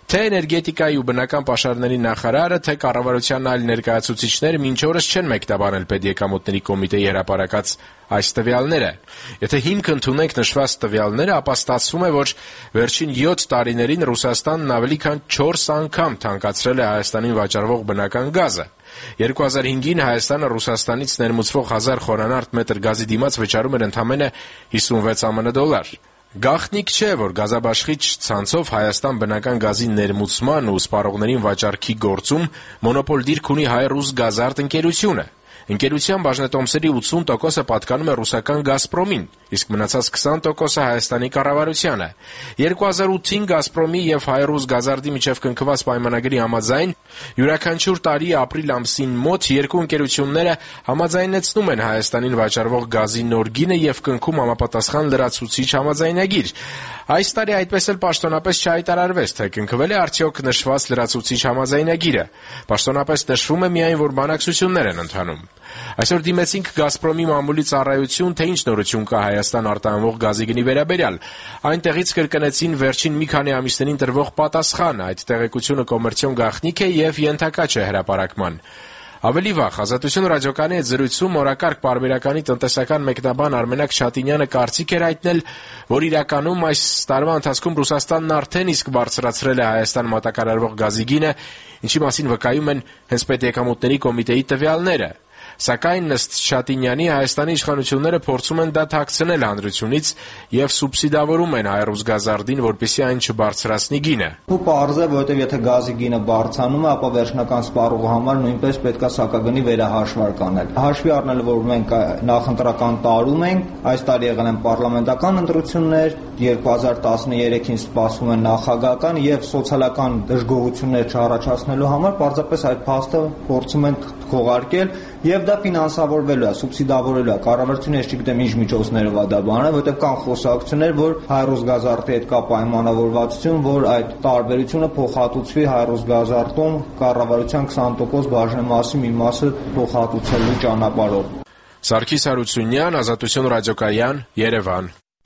Թե էներգետիկայի ու բնական պաշարների նախարարը, թե կառավարության այլ ներկայացուցիչներ մինչ օրս չեն մեկնաբանել պետեկամուտների կոմիտեի հրապարակած այս տվյալները։ Եթե հիմք ընդունենք նշված տվյալները, ապա ստացվում է, որ վերջին յոթ տարիներին Ռուսաստանն ավելի քան չորս անգամ թանկացրել է Հայաստանին վաճառվող բնական գազը։ երկու հազար հինգին Հայաստանը Ռուսաստանից ներմուծվող հազար խորանարդ մետր գազի դիմաց վճարում էր ընդամենը հիսունվեց ԱՄՆ դոլար։ Գաղտնիք չէ, որ գազաբաշխիչ ցանցով Հայաստան բնական գազի ներմուծման ու սպառողներին վաճառքի գործում մոնոպոլ դիրք ունի հայ-ռուս գազարդ ընկերությունը։ Ընկերության բաժնետոմսերի ութսուն տոկոսը պատկանում է ռուսական «Գազպրոմին», իսկ մնացած քսան տոկոսը Հայաստանի կառավարությանը։ երկու հազար ութին «Գազպրոմի» եւ հայ-ռուս գազարդի միջև կնքված պայմանագրի համաձայն յուրաքանչյուր տարի ապրիլ ամսին մոտ երկու ընկերությունները համաձայնեցնում են Հայաստանին վաճառվող գազի նոր գինը եւ կնքում համապատասխան լրացուցիչ համաձայնագիր։ Այս տարի այդպես էլ պաշտոնապես չհայտարարվեց, թե կնքվել է արդյոք նշված լրացուցիչ համաձայնագիրը։ Պաշտոնապես նշվում է միայն, որ բանակցություններ են ընթանում։ Այսօր դիմեցինք «Գազպրոմի» մամուլի ծառայություն, թե ինչ նորություն կա Հայաստան արտահանվող գազի գնի վերաբերյալ։ Այնտեղից կրկնեցին վերջին մի քանի ամիսներին տրվող պատասխանը, այդ տեղեկությունը կոմերցիոն գաղտնիք է եւ ենթակա չէ հրապարակման։ Ավելի վաղ Ազատություն ռադիոկայանի հետ զրույցում օրակարգ պարբերականի տնտեսական մեկնաբան Արմենակ Չատինյանը կարծիք էր հայտնել, որ իրականում այս տարվա ընթացքում Ռուսաստանն արդեն իսկ բարձրացրել է Հայաստան մատակարարվող գազի գինը, ինչի մասին վկայում են հենց պետեկամուտների կոմիտեի տվյալները։ Սակայն ըստ Չատինյանի Հայաստանի իշխանությունները փորձում են դա թաքցնել հանրությունից եւ սուբսիդավորում են հայ-ռուս գազարդին, որպեսզի այն չբարձրացնի գինը։ Ու պարզ է, որովհետեւ եթե գազի գինը բարձրանում է, ապա վերջնական սպառողի համար նույնպես պետք է սակագնի վերահաշվարկ անել։ Հաշվի առնելով, որ մենք նախընտրական տարում ենք, այս տարի եղել են պարլամենտական ընտրություններ, երկու հազար տասներեքին սպասվում են նախագահական եւ սոցիալական դժգոհություններ չառաջացնելու համար պարզապես այդ փաստը փորձում են քողարկել եւ դա ֆինանսավորվելու է, սուբսիդավորելու է։ Կառավարությունը ես չգիտեմ ինչ միջոցներով է դա բանը, որովհետեւ կան խոսակցություններ, որ հայ-ռուս գազարդի հետ կա պայմանավորվածություն, որ այդ տարբերությունը փոխհատուցվի հայ-ռուս գազարդում կառավարության քսան տոկոս բաժնեմասի մի մասը փոխհատուցելու ճանապարհով։ Սարգիս Հարությունյան, Ազատություն ռադիոկայան, Երևան։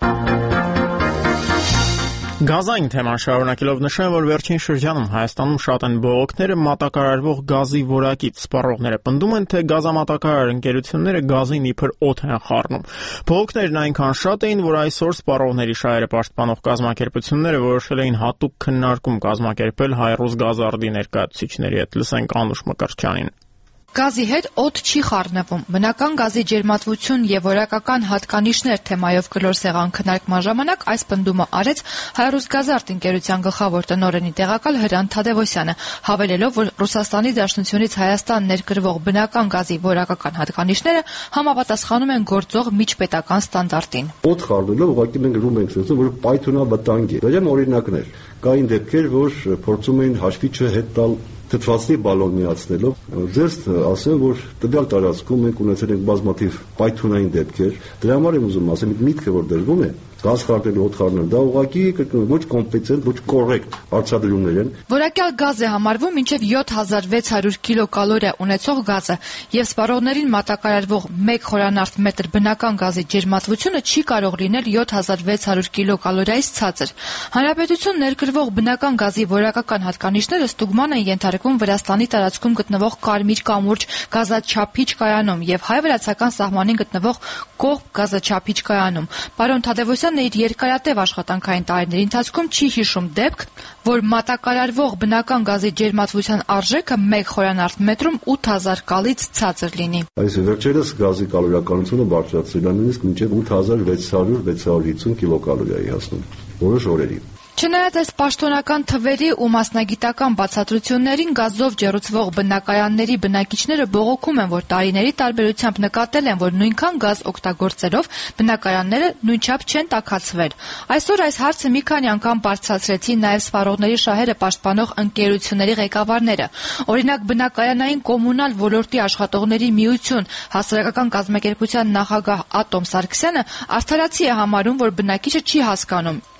Գազային թեման շարունակելով նշեմ, որ վերջին շրջանում Հայաստանում շատ են բողոքները մատակարարվող գազի որակից։ Սպառողները պնդում են, թե գազամատակարար ընկերությունները գազին իբր օդ են խառնում։ Բողոքներն այնքան շատ էին, որ այսօր սպառողների շահերը պաշտպանող կազմակերպությունները որոշել էին հատուկ քննարկում կազմակերպել հայ-ռուս գազարդի ներկայացուցիչների հետ։ Լսենք Անուշ Մկրտչյանին։ Գազի հետ օդ չի խառնվում։ Բնական գազի ջերմատվություն եւ որակական հատկանիշներ թեմայով կլոր սեղան քննարկման ժամանակ այս պնդումը արեց հայ-ռուս գազարդ ընկերության գլխավոր տնօրենի տեղակալ Հրանտ Թադևոսյանը, հավելելով, որ Ռուսաստանի Դաշնությունից Հայաստան ներկրվող բնական գազի որակական հատկանիշները համապատասխանում են գործող միջպետական ստանդարտին։ Օդ խառնելով ուղղակի մենք ռում ենք ստացում, որ պայթյունավտանգ է։ Դրան օրինակներ կային դեպքեր, որ փորձում էին հաշվի չհետ տալ թթվածնի բալոն միացնելով, ձեզ ասեմ, որ տվյալ տարածքում մենք ունեցել ենք բազմաթիվ պայթյունային դեպքեր։ Դրա համար եմ ուզում ասեմ, միտքը որ դրվում է գազ խառնել, օդ խառնել, դա ուղղակի ոչ կոմպետենտ, ոչ կոռեկտ արձադրումներ են։ Որակյալ գազ է համարվում մինչև յոթ հազար վեց հարյուր կիլոկալորիա ունեցող գազը, եւ սպառողներին մատակարարվող մեկ խորանարդ մետր բնական գազի ջերմատվությունը չի կարող լինել յոթ հազար վեց հարյուր կիլոկալորիայից ցածր։ Հանրապետություն ներկրվող բնական գազի որակական հատկանիշները ստուգման են ենթարկվում Վրաստանի տարածքում գտնվող Կարմիր կամուրջ գազաչափիչ կայանում եւ հայ-վրացական սահմանին գտնվող Կողբ գազաչափիչ կայանում։ Պարոն Թադևոսյանն իր երկարատև աշխատանքային տարիների ընթացքում չի հիշում դեպք, որ մատակարարվող բնական գազի ջերմատվության արժեքը մեկ խորանարդ մետրում ութ հազար կալից ցածր լինի։ Այս վերջերս գազի կալորիականությունը բարձրացել է նույնիսկ մինչև ութ հազար վեց հարյուր վեց հարյուր հիսուն կիլոկալորիայի հասնում որոշ օրերի։ Չնայած այս պաշտոնական թվերի ու մասնագիտական բացատրություններին գազով ջեռուցվող բնակարանների բնակիչները բողոքում են, որ տարիների տարբերությամբ նկատել են, որ նույնքան գազ օգտագործելով բնակարանները նույնչափ չեն տաքացվել։ Այսօր այս հարցը մի քանի անգամ բարձրացրեցին նաև սպառողների շահերը պաշտպանող ընկերությունների ղեկավարները։ Օրինակ բնակարանային կոմունալ ոլորտի աշխատողների միություն հասարակական կազմակերպության նախագահ Ատոմ Սարգսյանը արդարացի է համարում, որ բնակիչը չի հասկանում,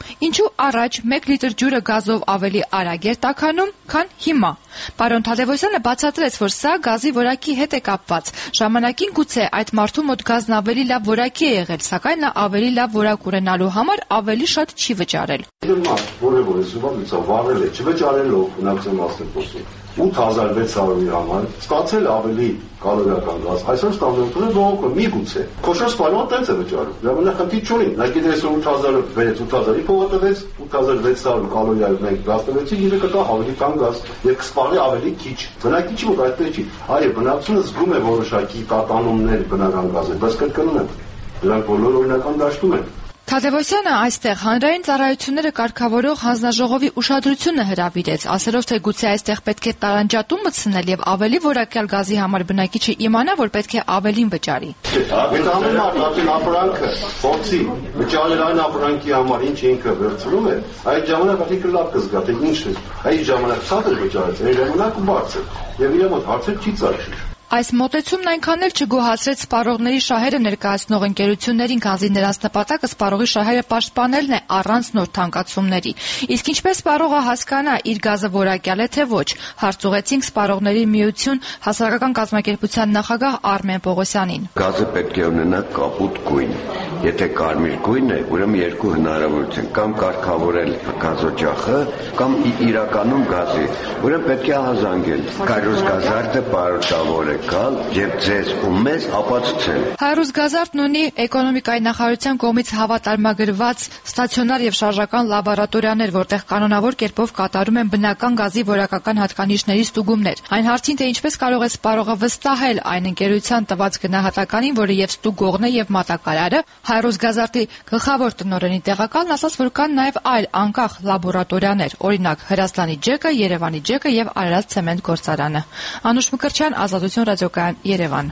Ինչու առաջ մեկ լիտր ջուրը գազով ավելի արագ էր տաքանում, քան հիմա։ Պարոն Թադևոսյանը բացատրեց, որ սա գազի որակի հետ է կապված։ Ժամանակին գուցե այդ մարդու մոտ գազն ավելի լավ որակի է եղել, սակայն նա ավելի լավ որակ ունենալու համար ավելի շատ չի վճարել։ Որևէ սուբանցիա վարել է, չվճարելով բնակչության մասնիկոսին ութ հազար վեց հարյուրի համար ստացել ավելի կալորիական գազ, այսօր ստանում է բողոքը միգուցե։ Քոշոր սպայման տենց է վճարում։ Ժամանակ խնդիր չունի։ Նա գիտես որ ութ հազարը վերեց ութ հազարի փողը տվեց, ութ հազար վեց հարյուր կալորիայով մենք գազ տվեցի, իրը կտա ավելի կան գազ եւ կսպառի ավելի քիչ։ Բնակի չի որ այդպես չի։ Այո, բնակչությունը զգում է որոշակի տատանումներ բնական գազը, բայց կրկնում եմ, դրանք բոլոր օրինական դաշտում են։ Թադևոսյանը այստեղ հանրային ծառայությունները կարգավորող հանձնաժողովի ուշադրությունը հրավիրեց, ասելով, թե գուցե այստեղ պետք է տարանջատում մտցնել եւ ավելի որակյալ գազի համար բնակիչը իմանա, որ պետք է ավելին վճարի։ Այդ ամեն մարդու ապրանքը, փորձի, վճարել այն ապրանքի համար, ինչ ինքը վերցնում է, այդ ժամանակ ատիկը լավ կզգա, թե ինչ է։ Այդ ժամանակ ցածր վճարեց, այդ ժամանակ բարձր, եւ իր մոտ հարցեր չի ծախսի։ Այս մոտեցումն այնքան էլ չգոհացրեց սպառողների շահերը ներկայացնող ընկերություններին, քանզի նրանց նպատակը սպառողի շահերը պաշտպանելն է առանց նոր թանկացումների։ Իսկ ինչպես սպառողը հասկանա իր գազը որակյալ է թե ոչ, հարց ուղղեցինք սպառողների միություն հասարակական կազմակերպության նախագահ Արմեն Պողոսյանին։ Գազը պետք է ունենա կապուտ գույն։ Եթե կարմիր գույն է, ուրեմն երկու հնարավորություն կամ կարգավորել գազօջախը, կամ իրականում գազի, ուրեմն պետք է ահազանգել։ Կարոս գազարդը պարարտավոր է գալ եւ ձեզ ու մեզ ապացուցել։ Հայրուս գազարդն ունի էկոնոմիկայի նախարարության կողմից հավատարմագրված ստացիոնար եւ շարժական լաբորատորիաներ, որտեղ կանոնավոր կերպով կատարում են բնական գազի որակական հատկանիշների ստուգումներ։ Այն հարցին, թե ինչպես կարող է սպառողը վստահել այն ընկերության տված գնահատականին, որը եւ ստուգողն է եւ մատակարարը, Հայրուս գազարդի գլխավոր տնօրենի տեղակալն ասաց, որ կան նաեւ այլ անկախ լաբորատորիաներ, օրինակ Հրազդանի ջեկը, Երևանի ջեկը եւ Արարատ ցեմենտ գործարանը։ Անուշ Մկրտչյան, Ազատություն ռադիոկայան, Երևան։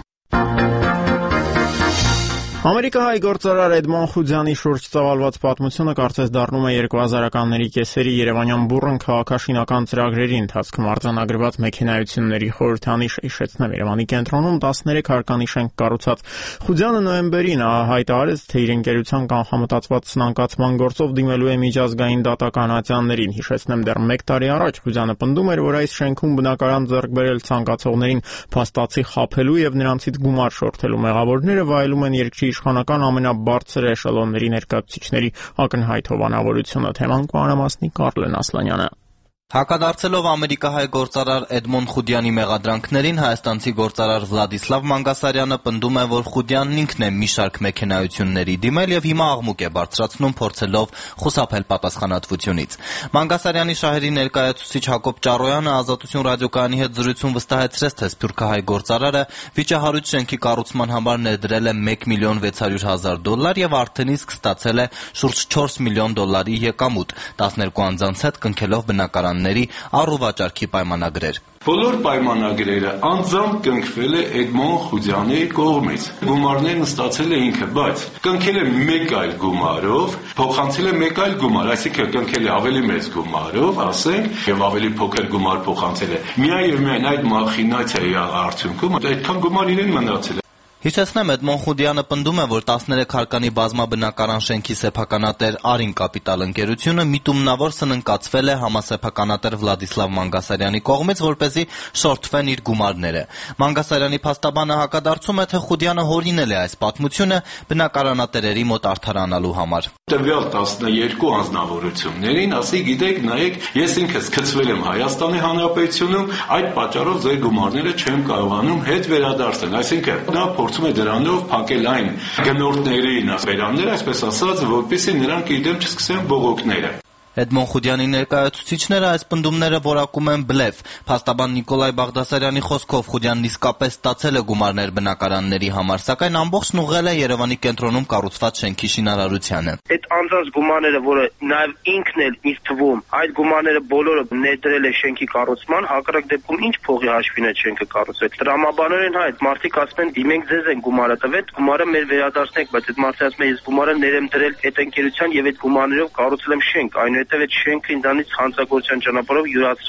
Ամերիկահայ գործարար Էդմոն Խուդյանի շուրջ ծավալված պատմությունը կարծես դառնում է երկու հազարականների կեսերի երևանյան բուռն քաղաքաշինական ծրագրերի ընթացքում արձանագրված մեքենայությունների խորհրդանիշ հիշեցնեմ Երևանի կենտրոնում տասներեք հարկանիշ են կառուցած։ Խուդյանը նոյեմբերին հայտարարեց, թե իր ընկերության կանխամտածված սնանկացման գործով դիմելու է միջազգային դատական ատյաններին։ Հիշեցնեմ դեռ մեկ տարի առաջ Խուդյանը պնդում էր, որ այս շենքում բնակարան ձեռք բերել ցանկացողներին փաստացի խաբելու եւ նրանցից գումար շորթելու մեղավորները վայելում են երկրի իշխանական ամենաբարձր էշելոնների ներկայացուցիչների ակնհայտ հովանավորությունը։ Թեման կանամասնի Կարլեն Ասլանյանը։ Հակադարձելով ամերիկահայ գործարար Էդմոն Խուդյանի մեղադրանքներին, հայաստանցի գործարար Վլադիսլավ Մանգասարյանը պնդում է, որ Խուդյանն ինքն է մի շարք մեքենայությունների դիմել եւ հիմա աղմուկ է բարձրացնում, փորձելով խուսափել պատասխանատվությունից։ Մանգասարյանի շահերի ներկայացուցիչ Հակոբ Ճառոյանը Ազատություն ռադիոկայանի հետ զրույցում վստահեցրեց, թե սփյուռքահայ գործարարը վիճահարույց շենքի կառուցման համար ներդրել է մեկ միլիոն վեց հարյուր հազար դոլար եւ արդեն իսկ ստացել է շուրջ չորս միլիոն դոլարի եկամուտ, տասներկու անձանց հետ կնքելով բնակարան առուվաճառքի պայմանագրեր։ Բոլոր պայմանագրերը անձամբ կնքվել է Էդմոն Խուդյանի կողմից։ Գումարներն ստացել է ինքը, բայց կնքել է մեկ այլ գումարով, փոխանցել է մեկ այլ գումար, այսինքն կնքել է ավելի մեծ գումարով, ասենք, եւ ավելի փոքր գումար փոխանցել է։ Միայն եւ միայն այդ մախինացիայի արդյունքում այդքան գումար իրեն մնացել է։ Հիշեցնեմ, Էդմոն Խուդյանը պնդում է, որ տասներեք հարկանի բազմաբնակարան շենքի սեփականատեր Արին Կապիտալ ընկերությունը միտումնավոր սննկացվել է համասեփականատեր Վլադիսլավ Մանգասարյանի կողմից, որպեսզի շորթվեն իր գումարները։ Մանգասարյանի փաստաբանը հակադարձում է, թե Խուդյանը հորինել է այս պատմությունը բնակարանատերերի մոտ արդարանալու համար։ Տվյալ տասներկու անձնավորություններին, ասի գիտեք, նայեք, ես ինքս գցվել եմ Հայաստանի Հանրապետությունում, այդ պատճառով ձեր գումարները չեմ կարողանում հետ վերադարձնել, այսինքն նա փորձում է դրանով փակել այն գնորդներին վերաններ, այսպես ասած, որպեսզի նրանք իր դեմ չսկսեն բողոքները։ Էդմոն Խուդյանի ներկայացուցիչները այս պնդումները որակում են բլեֆ։ Փաստաբան Նիկոլայ Բաղդասարյանի խոսքով Խուդյանն իսկապես ստացել է գումարներ բնակարանների համար, սակայն ամբողջն ուղղել է Երևանի կենտրոնում կառուցված շենքի շինարարությանը։ Այդ անձանց գումարները, որը նաև ինքն էլ ինձ թվում, այդ գումարները բոլորը ներդրել է շենքի կառուցման, հակառակ դեպքում ինչ փողի հաշվին է շենքը կառուցվել։ Տրամաբանորեն հայ, մարդիկ ասում են, մենք ձեզ են գումարը տվել, գումարը մեր վերադարձնեք, բայց այդ մարդը ասում է, ես գումարը ներեմ դրել այդ ընկերության եւ այդ գումարներով կառուցել եմ շենք, այնուհետև այդ շենքը ինձանից հանցագործության ճանապարհով յուրացրել են։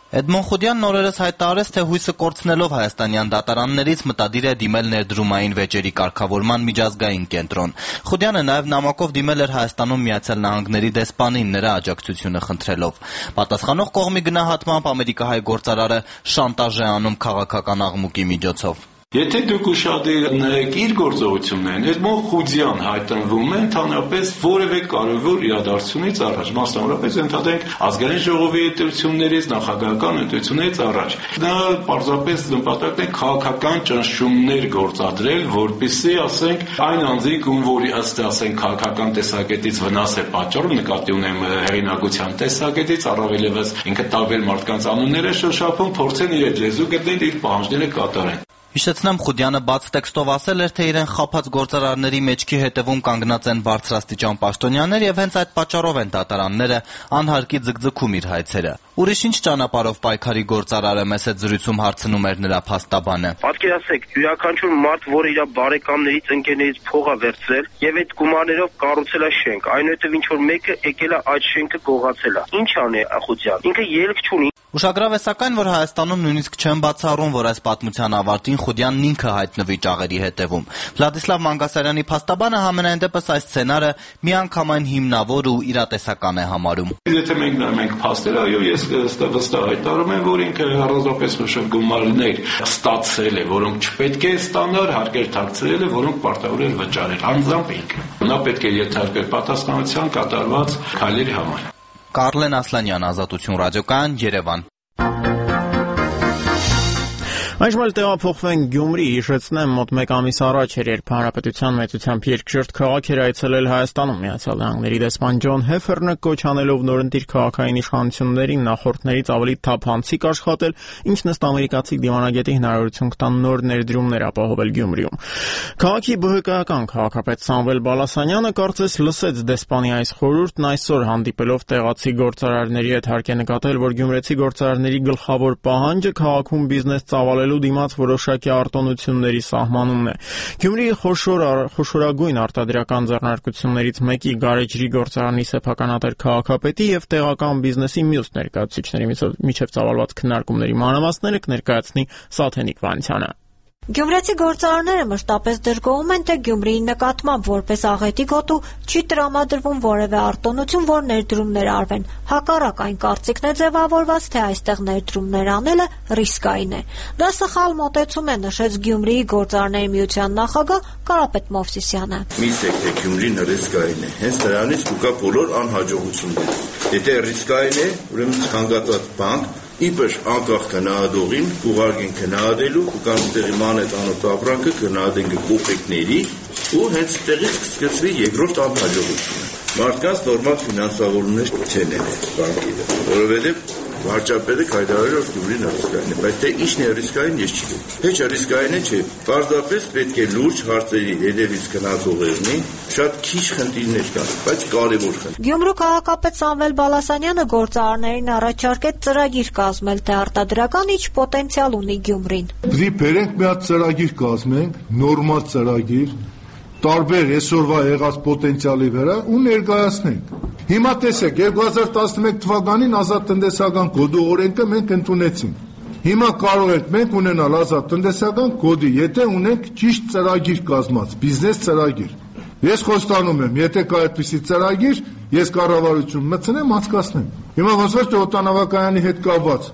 Էդմոն Խուդյանն օրերս հայտարարեց, թե հույսը կորցնելով հայաստանյան դատարաններից մտադիր է դիմել ներդրումային վեճերի կարգավորման միջազգային կենտրոն։ Խուդյանը նաև նամակով դիմել էր Հայաստանում Միացյալ Նահանգների դեսպանին նրա աջակցությունը խնդրելով։ Պատասխանող կողմի գնահատմամբ ամերիկահայ գործարարը շանտաժ է անում քաղաքական աղմուկի միջոցով։ Եթե դուք ուշադիր նայեք իր գործողություններին, Էդմոն Խուդյան հայտնվում է ընդհանրապես որևէ կարևոր իրադարձությունից առաջ, մասնավորապես ընդհանրենք ազգային ժողովի ընտրություններից, նախագահական ընտրություններից առաջ։ Դա պարզապես նպատակն է քաղաքական ճնշումներ գործադրել, որպեսզի, ասենք, այն անձիկ, ում որի ըստ ասենք քաղաքական տեսակետից վնաս է պատճառում, նկատի ունեմ հեղինակության տեսակետից, առավել ևս ինքը տարբեր մարդկանց անուններ է շոշափում, փորձեն իր լեզու գտնել, իր պահանջները կատարեն։ Հիշեցնեմ, Խուդյանը բաց տեքստով ասել էր, թե իրեն խաբած գործարարների մեջքի հետևում կանգնած են բարձրաստիճան պաշտոնյաներ եւ հենց այդ պատճառով են դատարանները անհարկի ձգձգում իր հայցերը։ Ուրիշ ինչ ճանապարհով պայքարի գործարարը մեծ հետ զրույցում հարցնում էր նրա փաստաբանը։ Պատկերացեք, յուրաքանչյուր մարդ, որը իր բարեկամներից, ընկերներից փող է վերցրել եւ այդ գումարներով կառուցել է շենք, այնուհետեւ ինչ որ մեկը եկել է այդ շենքը գողացել է։ Ինչ անի Խուդյան։ Ինքը ելք չունի։ Ուշագրավ է սակայն, որ Հայաստանում նույնիսկ չեն բացառում, որ այս պատմության ավարտին Խուդյանն ինքը հայտնվի ճաղերի հետևում։ Վլադիսլավ Մանգասարյանի փաստաբանը համենայն դեպս այս սցենարը միանգամայն հիմնավոր ու իրատեսական է համարում։ Եթե մենք նայենք փաստերը, այո, ես վստահ հայտարարում եմ, որ ինքը առանձնապես մշակ գումարներ ստացել է, որոնք չպետք է ստանար, հարկեր թաքցրել է, որոնք պարտավոր էր վճարել, անձամբ ինքը։ Նա պետք է ենթարկվեր պատասխանատվության կատարված քայլերի համար։ Կարլեն Ասլանյան, Ազատություն ռադիոկայան, Երևան։ Այժմ էլ տեղափոխվենք Գյումրի, հիշեցնեմ, մոտ մեկ ամիս առաջ էր, երբ Հանրապետության մեծությամբ երկրորդ քաղաք էր այցելել Հայաստանում Միացյալ Նահանգների դեսպան Ջոն Հեֆերնը, կոչ անելով նորընտիր քաղաքային իշխանություններին նախորդներից ավելի թափանցիկ աշխատել, ինչն ըստ ամերիկացի դիվանագետի հնարավորություն կտան նոր ներդրումներ ապահովել Գյումրիում։ Քաղաքի ԲՀԿ-ական քաղաքապետ Սամվել Բալասանյանը կարծես լսեց դեսպանի այս խորհուրդն, այսօր հանդիպելով տեղացի գործարարների հետ հարկ է նկատել, որ գյումրեցի գործարարների գլխավոր պահանջը քաղաքում բիզնես ծավալելու դիմաց որոշակի արտոնությունների սահմանումն է։ Գյումրիի խոշոր խոշորագույն արտադրական ձեռնարկություններից մեկի գարեջրի գործարանի սեփականատեր քաղաքապետի եւ տեղական բիզնեսի մյուս ներկայացուցիչների միջև ծավալված քննարկումների մանրամասները կներկայացնի Սաթենիկ Վանցյանը։ Գյումրեցի գործարարները մշտապես դրգոհում են, թե Գյումրիի նկատմամբ որպես աղետի գոտու չի տրամադրվում որևէ արտոնություն, որ ներդրումներ արվեն։ Հակառակ այն կարծիքն է ձևավորված, թե այստեղ ներդրումներ անելը ռիսկային է։ Դա սխալ մոտեցում է, նշեց Գյումրիի գործարարների միության նախագահ Կարապետ Մովսիսյանը։ Միսեք, թե Գյումրին ռիսկային է, հենց դրանից կուկա բոլոր անհաջողությունները։ Եթե ռիսկային է, ուրեմն ցանկացած բանկ իբր անկախ գնահատողին ուղարկեն գնահատելու ու կամ տեղի մանետ անոթ ապրանքը գնահատեն կոպեկների ու հենց տեղից կսկսվի երկրորդ անհաջողությունը։ Մարդկանց նորմալ ֆինանսավորումներ չեն ելել բանկերը, որովհետև վարչապետը հայտարարել որ Գյումրին ռիսկային է, բայց թե ինչն է ռիսկային, ես չգիտեմ։ Թե ռիսկային է, չէ։ Պարզապես պետք է լուրջ հարցերի հետևից գնացող եղնի, շատ քիչ խնդիրներ կան, բայց կարևոր խնդիր։ Գյումրու քաղաքապետ Սամվել Բալասանյանը գործարարներին առաջարկեց ծրագիր կազմել, թե արտադրական ինչ պոտենցիալ ունի Գյումրին։ Դի բերենք մի հատ ծրագիր կազմենք, նորմալ ծրագիր, տարբեր այսօրվա եղած պոտենցիալի վրա ու ներկայացնենք։ Հիմա տեսեք, երկու հազար տասնմեկ թվականին ազատ տնտեսական կոդի օրենքը մենք ընդունեցինք։ Հիմա կարող ենք մենք ունենալ ազատ տնտեսական կոդի, եթե ունենք ճիշտ ծրագիր կազմած, բիզնես ծրագիր։ Ես խոստանում եմ, եթե կա այդպիսի ծրագիր, ես կառավարություն մտցնեմ, անցկացնեմ։ Հիմա ոնց որ օդանավակայանի հետ կապված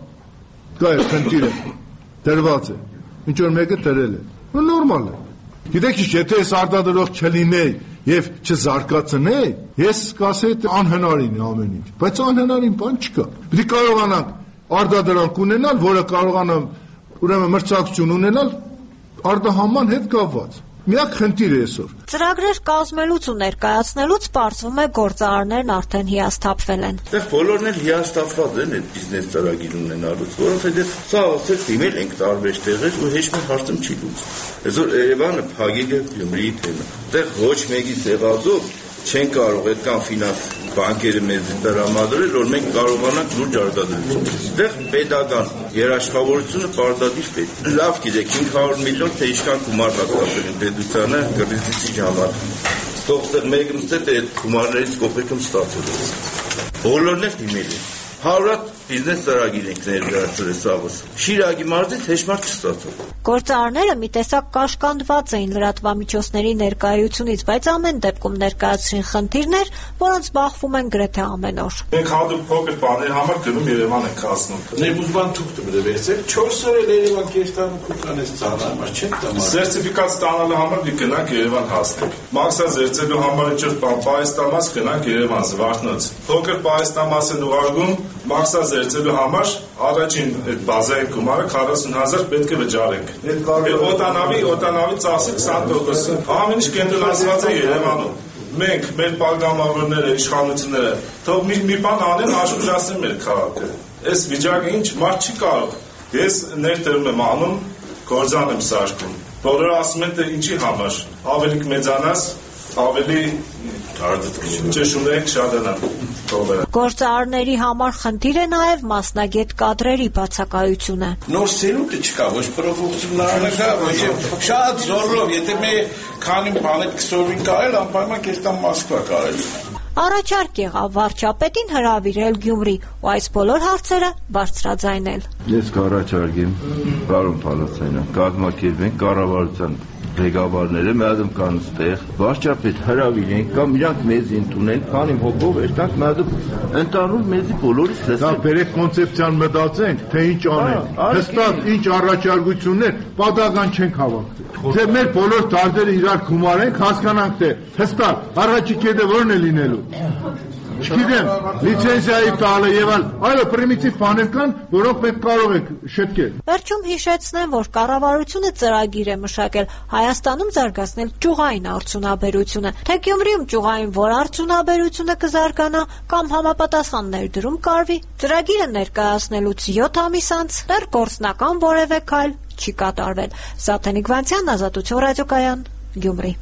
կա է խնդիրը, դրված է, ինչ որ մեկը դրել է։ Նորմալ է։ Գիտեք ինչ, եթե ես արտադրող չլինեի եւ չզարգացնեի, ես կասեի անհնարին է ամեն ինչ, բայց անհնարին բան չկա։ Պետք է կարողանանք արտադրանք ունենալ, որը կարողանամ ուրեմն մրցակցություն ունենալ արտահանման հետ կապված։ Միակ խնդիրը այսօր։ Ծրագրեր կազմելուց ու ներկայացնելուց պարզվում է գործարարներն արդեն հիասթափվել են։ Դեռ բոլորն էլ հիասթափված են այդ բիզնես ծրագիր ունենալուց, որովհետև սա ասել դիմել ենք տարբեր տեղեր ու հեչ մի հարցում չի լուծվում։ Այսօր Երևանը փագիկ է Գյումրիի թեմա։ Դեռ ոչ մեկի սեղազով չեն կարող այդքան ֆինանս բանկերը մեզ տրամադրել, որ մենք կարողանանք լուրջ արտադրություն։ Դեռ պետական երաշխավորությունը պարտադիր պետք։ Լավ գիտեք, հինգ հարյուր միլիոն թե ինչքան գումար հատկացել են պետությանը կրիզիսի ժամանակ։ Ստողտեղ մեկը մտել է այդ գումարներից կոպեկում ստացել։ Բոլորն էլ դիմել են։ հարյուր բիզնես ծրագիր ենք ներկայացրել սաղս։ Շիրակի մարզից հեշտմար չստացավ։ Գործարարները մի տեսակ կաշկանդված էին լրատվամիջոցների ներկայությունից, բայց ամեն դեպքում ներկայացրին խնդիրներ, որոնց բախվում են գրեթե ամեն օր։ Մենք հատուկ փոքր բաների համար գնում Երևան ենք հասնում։ Ներմուզման թուղթը բերեցեք, չորս օր էլ Երևան կերտան ու կանես ծանա, բայց չեն տամ։ Սերտիֆիկատ ստանալու համար դի գնանք Երևան հասնենք։ Մաքսա զերծելու համար ինչ բան պայստամաս գնանք Երևան Զվարթնոց։ Փոքր պայստամաս են ուղարկում, մաքսա զերծելու համար առաջին այդ բազային գումարը քառասուն հազար պետք է վճարենք։ Օտանավի, օտանավի ծախսը քսան տոկոս։ Ամեն ինչ կենտրոնացված է Երևանում։ Մենք մեր պատգամավորները, իշխանությունները, թող մի մի բան անեն, աշխուժացնեն մեր քաղաքը։ Այս վիճակը ինչ մարդ չի կարող։ Ես ներդրում եմ անում, գործան եմ սարքում։ Բոլորը ասում են թե ինչի համար, ավելի կմեծանաս, ավելի ճշումները կշատանան։ Գործարարների համար խնդիր է նաև մասնագետ կադրերի բացակայությունը։ Նոր սերունդը չկա, ոչ պրոֆեսիոնալը կա, ոչ շատ զորով, եթե մենք քանի բաներ կսորվին կարել, անպայման կերտան Մոսկվա կարելի։ Առաջարկ եղավ վարչապետին հրավիրել Գյումրի ու այս բոլոր հարցերը բարձրաձայնել։ Ես կառաջարկեմ, պարոն Փալասանյան, կազմակերպենք կառավարության ղեկավարները մեդում կան ստեղ, վարչապետ հրավիրենք կամ իրանք մեզ ընդունեն, քանի հոգով էստանք մեդում ընդանուր մեզի բոլորից լսեն։ Դա բերեք կոնցեպցիան մտածենք, թե ինչ անենք։ Հստակ ինչ առաջարկություններ, պատահական չենք հավաքել։ Թե մեր բոլոր դարձերը իրար գումարենք, հասկանանք թե հստակ առաջի կետը որն է լինելու։ Չգիտեմ, լիցենզիայի տալը եւ այլ, այլ պրիմիտիվ բաներ կան, որոնք մենք կարող ենք շտկել։ Վերջում հիշեցնեմ, որ կառավարությունը ծրագիր է մշակել Հայաստանում զարգացնել ճյուղային արդյունաբերությունը, թե Գյումրիում ճյուղային որ արդյունաբերությունը կզարգանա կամ համապատասխան ներդրում կարվի, ծրագիրը ներկայացնելուց յոթ ամիս անց դեռ գործնական որևէ քայլ չի կատարվել։ Սաթենիկ Վանցյան, Ազատություն ռադիոկայան, Գյումրի։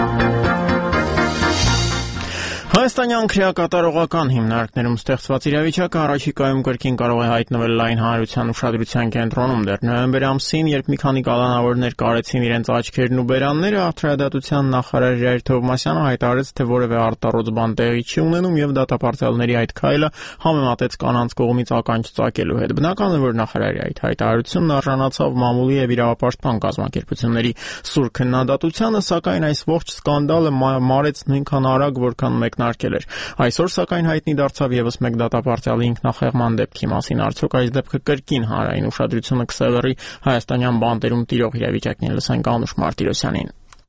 Հայաստանյան քրեակատարողական հիմնարկներում ստեղծված իրավիճակը առաջիկայում կրկին կարող է հայտնվել լայն հանրության ուշադրության կենտրոնում։ Դեռ նոյեմբեր ամսին, երբ մի քանի կալանավորներ կարեցին իրենց աչքերն ու բերանները, Արդարադատության նախարար Ժայռ Թովմասյանը հայտարարեց, թե որևէ արտառոց բան տեղի չի ունենում եւ դատապարտյալների այդ քայլը համեմատեց կանանց կողմից ականջ ծակելու հետ։ Բնական է, որ նախարարի այդ հայտարարությունն արժանացավ մամուլի եւ իրավապաշտպան կազմակերպությունների սուր քննադատությանը, սակայն այս ողջ սկանդալը մարեց նույնքան արագ, որքան մեկնարկել էր։ Այսօր սակայն հայտնի դարձավ եւս մեկ դատապարտյալի ինքնախեղման դեպքի մասին։ Արդյոք այս դեպքը կրկին հանրային ուշադրությունը կսևեռի հայաստանյան բանտերում տիրող իրավիճակին։ Լսենք Անուշ Մարտիրոսյանին։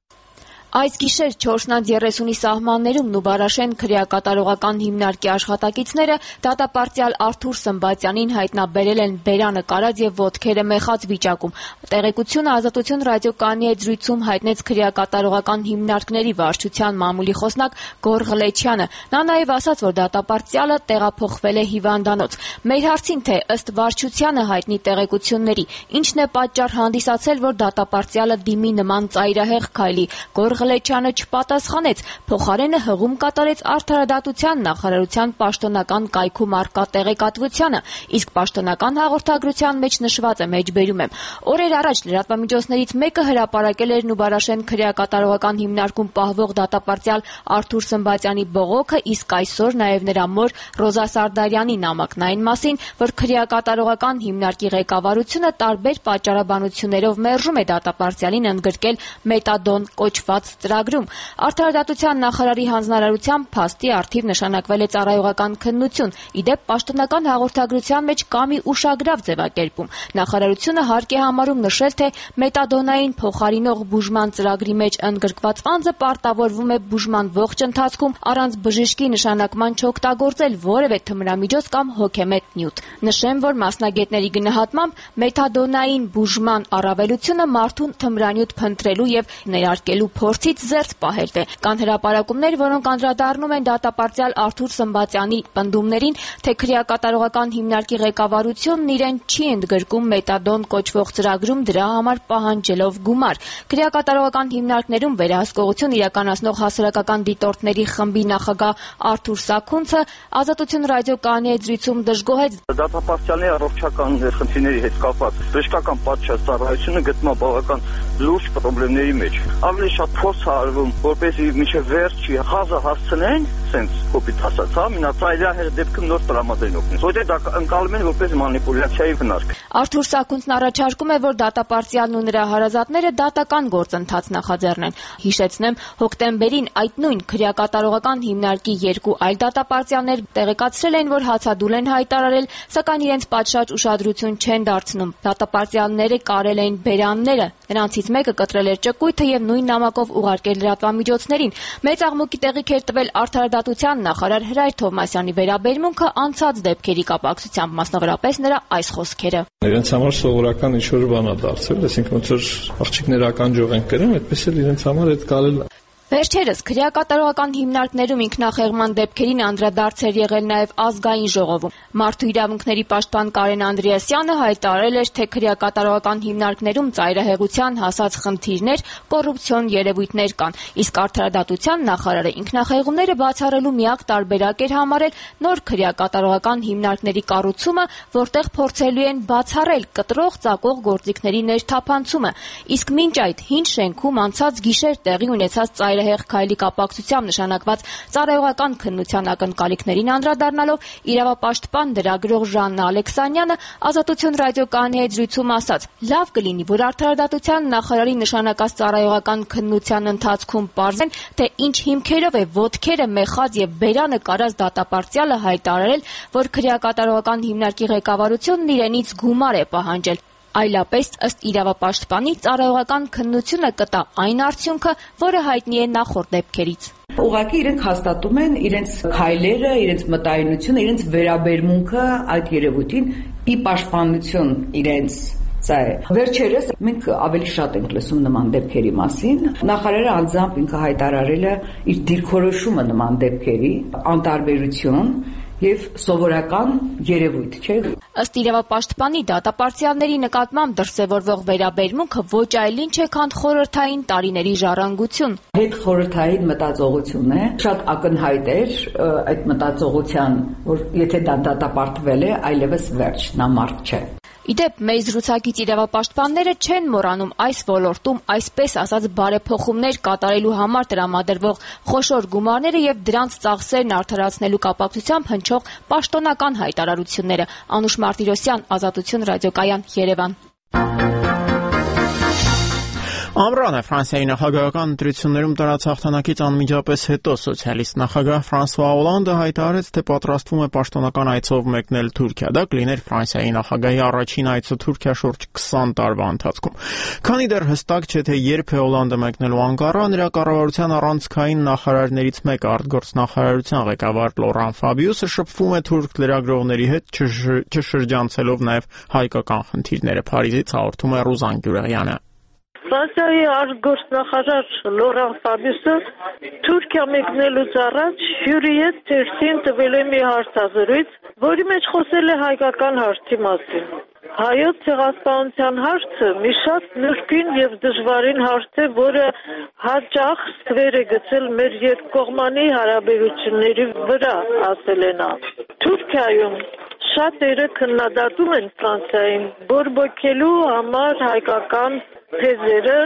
Այս գիշեր չորսնած երեսունի սահմաններում Նուբարաշեն քրեակատարողական հիմնարկի աշխատակիցները դատապարտյալ Արթուր Սմբատյանին հայտնաբերել են բերանը կարած եւ ոտքերը մեխած վիճակում։ Տեղեկությունը Ազատություն ռադիոկայանի հետ զրույցում հայտնեց քրեակատարողական հիմնարկների վարչության մամուլի խոսնակ Գոր Ղլեչյանը։ Նա նաեւ ասաց, որ դատապարտյալը տեղափոխվել է հիվանդանոց։ Մեր հարցին, թե ըստ վարչությանը հայտնի տեղեկությունների ինչն է պատճառ հանդիսացել, որ դատապարտյալը դիմի նման ծայրահեղ քայլի, Գոր Ղլեչյանը չպատասխանեց, փոխարենը հղում կատարեց Արդարադատության նախարարության պաշտոնական կայքում առկա տեղեկատվությանը, իսկ պաշտոնական հաղորդագրության մեջ նշված է, մեջբերում եմ. օրեր առաջ լրատվամիջոցներից մեկը հրապարակել էր Նուբարաշեն քրեակատարողական հիմնարկում պահվող դատապարտյալ Արթուր Սմբատյանի բողոքը, իսկ այսօր նաև նրա մոր Ռոզա Սարդարյանի նամակն այն մասին, որ քրեակատարողական հիմնարկի ղեկավարությունը տարբեր պատճառաբանություններով մերժում է դատապարտյալին ընդգրկել մետադոն կոչված ծրագրում։ Արդարադատության նախարարի հանձնարարությամբ փաստի առթիվ նշանակվել է ծառայողական քննություն։ Իդեպ պաշտոնական հաղորդագրության մեջ կա մի ուշագրավ ձևակերպում։ Նախարարությունը հարկ է համարում նշել, թե մետադոնային փոխարինող բուժման ծրագրի մեջ ընդգրկված անձը պարտավորվում է բուժման ողջ ընթացքում առանց բժշկի նշանակման չօգտագործել որևէ թմրամիջոց կամ հոգեմետ նյութ։ Նշեմ, որ մասնագետների գնահատմամբ մետադոնային բուժման առավելությունը մարդուն թմրանյութ փնտրելու եւ ներարկելու փորձից զերծ պահելն է։ Կան հրապարակումներ, որոնք անդրադառնում են դատապարտյալ Արթուր Սմբատյանի պնդումներին, թե քրեակատարողական հիմնարկի ղեկավարությունն իրեն չի ընդգրկում մետադոն կոչվող ծրագրում դրա համար պահանջելով գումար։ Քրեակատարողական հիմնարկներում վերահսկողություն իրականացնող հասարակական դիտորդների խմբի նախագահ Արթուր Սաքունցը Ազատություն ռադիոկայանի հետ զրույցում դժգոհեց դատապարտյալների առողջական խնդիրների հետ կապված բժշկական պատշաճ ծառայությունը գտնվում է բավական լուրջ խնդիրների մեջ։ Ավելի շատ փորձ արվում, որպեսզի մինչև վերջի խազը հասցնեն սենց կոպիտ ասած, հա, մնացա իրա հետ դեպքում նոր տրամադրեն օգնես, որտեղ դա ընկալում են որպես մանիպուլյացիայի վնասք։ Արթուր Սաքունցն առաջարկում է, որ դատապարտյալն ու նրա հարազատները դատական գործընթաց նախաձեռնեն։ Հիշեցնեմ, հոկտեմբերին այդ նույն քրեակատարողական հիմնարկի երկու այլ դատապարտյալներ տեղեկացրել են, որ հացադուլ են հայտարարել, սակայն իրենց պատշաճ ուշադրություն չեն դարձնում։ Դատապարտյալները կարել էին բերանները, նրանցից մեկը կտրել էր ճկույթը եւ նույն նամակով ուղարկել լրատվամիջոցներին։ Մեծ աղմուկի տեղիք էր տվել Արդարադատության նախարար Հրայր Թովմասյանի վերաբերմունքը անցած դեպքերի կապակցությամբ, մասնավորապես նրա այս խոսքերը։ Իրենց համար սովորական ինչ-որ բան է դարձել, այսինքն ոնց որ աղջիկներ ականջող են կրում, այդպես էլ իրենց համար այդ կարել Վերջերս քրեակատարողական հիմնարկներում ինքնախեղման դեպքերին անդրադարձ էր եղել նաև ազգային ժողովում։ Մարդու իրավունքների պաշտպան Կարեն Անդրեասյանը հայտարարել էր, թե քրեակատարողական հիմնարկներում ծայրահեղության հասած խնդիրներ, կոռուպցիոն երևույթներ կան, իսկ Արդարադատության նախարարը ինքնախեղումները բացառելու միակ տարբերակ էր համարել նոր քրեակատարողական հիմնարկների կառուցումը, որտեղ փորձելու են բացառել կտրող ծակող գործիքների ներթափանցումը, իսկ մինչ այդ հին շենքում անցած գիշեր տեղի ունեցած ծայրահեղ քայլի կապակցությամբ նշանակված ծառայողական քննության ակնկալիքներին անդրադառնալով իրավապաշտպան լրագրող Ժաննա Ալեքսանյանը Ազատություն ռադիոկայանի հետ զրույցում ասաց. «Լավ կլինի, որ Արդարադատության նախարարի նշանակած ծառայողական քննության ընթացքում պարզեն, թե ինչ հիմքերով է ոտքերը մեխած եւ բերանը կարած դատապարտյալը հայտարարել, որ քրեակատարողական հիմնարկի ղեկավարությունն իրենից գումար է պահանջել։ Այլապես, ըստ իրավապաշտպանի, ծառայողական քննությունը կտա այն արդյունքը, որը հայտնի է նախորդ դեպքերից»։ Ուղղակի իրենք հաստատում են իրենց քայլերը, իրենց մտայնությունը, իրենց վերաբերմունքը այդ երևույթին՝ ի պաշտպանություն իրենց Սա է։ Վերջերս մենք ավելի շատ ենք լսում նման դեպքերի մասին։ Նախարարը անձամբ ինքը հայտարարել է իր դիրքորոշումը նման դեպքերի անտարբերություն եւ սովորական երևույթ, չէ՞։ Ըստ իրավապաշտպանի դատապարտյալների նկատմամբ դրսևորվող վերաբերմունքը ոչ այլ ինչ է, քան խորհրդային տարիների ժառանգություն։ Հետ խորհրդային մտածողություն է, շատ ակնհայտ էր այդ մտածողության, որ եթե դա դատապարտվել է, այլևս վերջ, նա մարդ չէ։ Իդեպ մեր զրուցակից իրավապաշտպանները չեն մոռանում այս ոլորտում այսպես ասած բարեփոխումներ կատարելու համար տրամադրվող խոշոր գումարները եւ դրանց ծախսերն արդարացնելու կապակցությամբ հնչող պաշտոնական հայտարարությունները։ Անուշ Մարտիրոսյան, Ազատություն ռադիոկայան, Երևան։ Ամռան է Ֆրանսիայի նախագահական ընտրություններում տարած հաղթանակից անմիջապես հետո սոցիալիստ նախագահ Ֆրանսուଆ Օլանդը հայտարարեց, թե պատրաստվում է պաշտոնական այցով մեկնել Թուրքիա։ Դա կլիներ Ֆրանսիայի նախագահի առաջին այցը Թուրքիա շուրջ քսան տարվա ընթացքում։ Քանի դեռ հստակ չէ, թե երբ է Օլանդը մեկնելու Անկարա, նրա կառավարության առանցքային նախարարներից մեկը արտգործնախարարության ղեկավար Լորան Ֆաբիուսը շփվում է թուրք լրագրողների հետ, չշրջանցելով նաև հայկական խնդիրները։ Փարիզից հաղորդում է Ռուզան Գյուրեղյանը։ Ֆրանսիայի արտգործնախարար Լորան Ֆաբիուսը Թուրքիա մեկնելուց առաջ հյուրի հետ թերթին տվել է մի հարցազրույց, որի մեջ խոսել է հայկական հարցի մասին։ Հայոց ցեղասպանության հարցը մի շատ նրբին եւ դժվարին հարց է, որը հաճախ ստվեր է գցել մեր երկկողմանի հարաբերությունների վրա, ասել է նա։ Թուրքիայում շատերը քննադատում են Ֆրանսիային բորբոքելու համար հայկական թեզերը,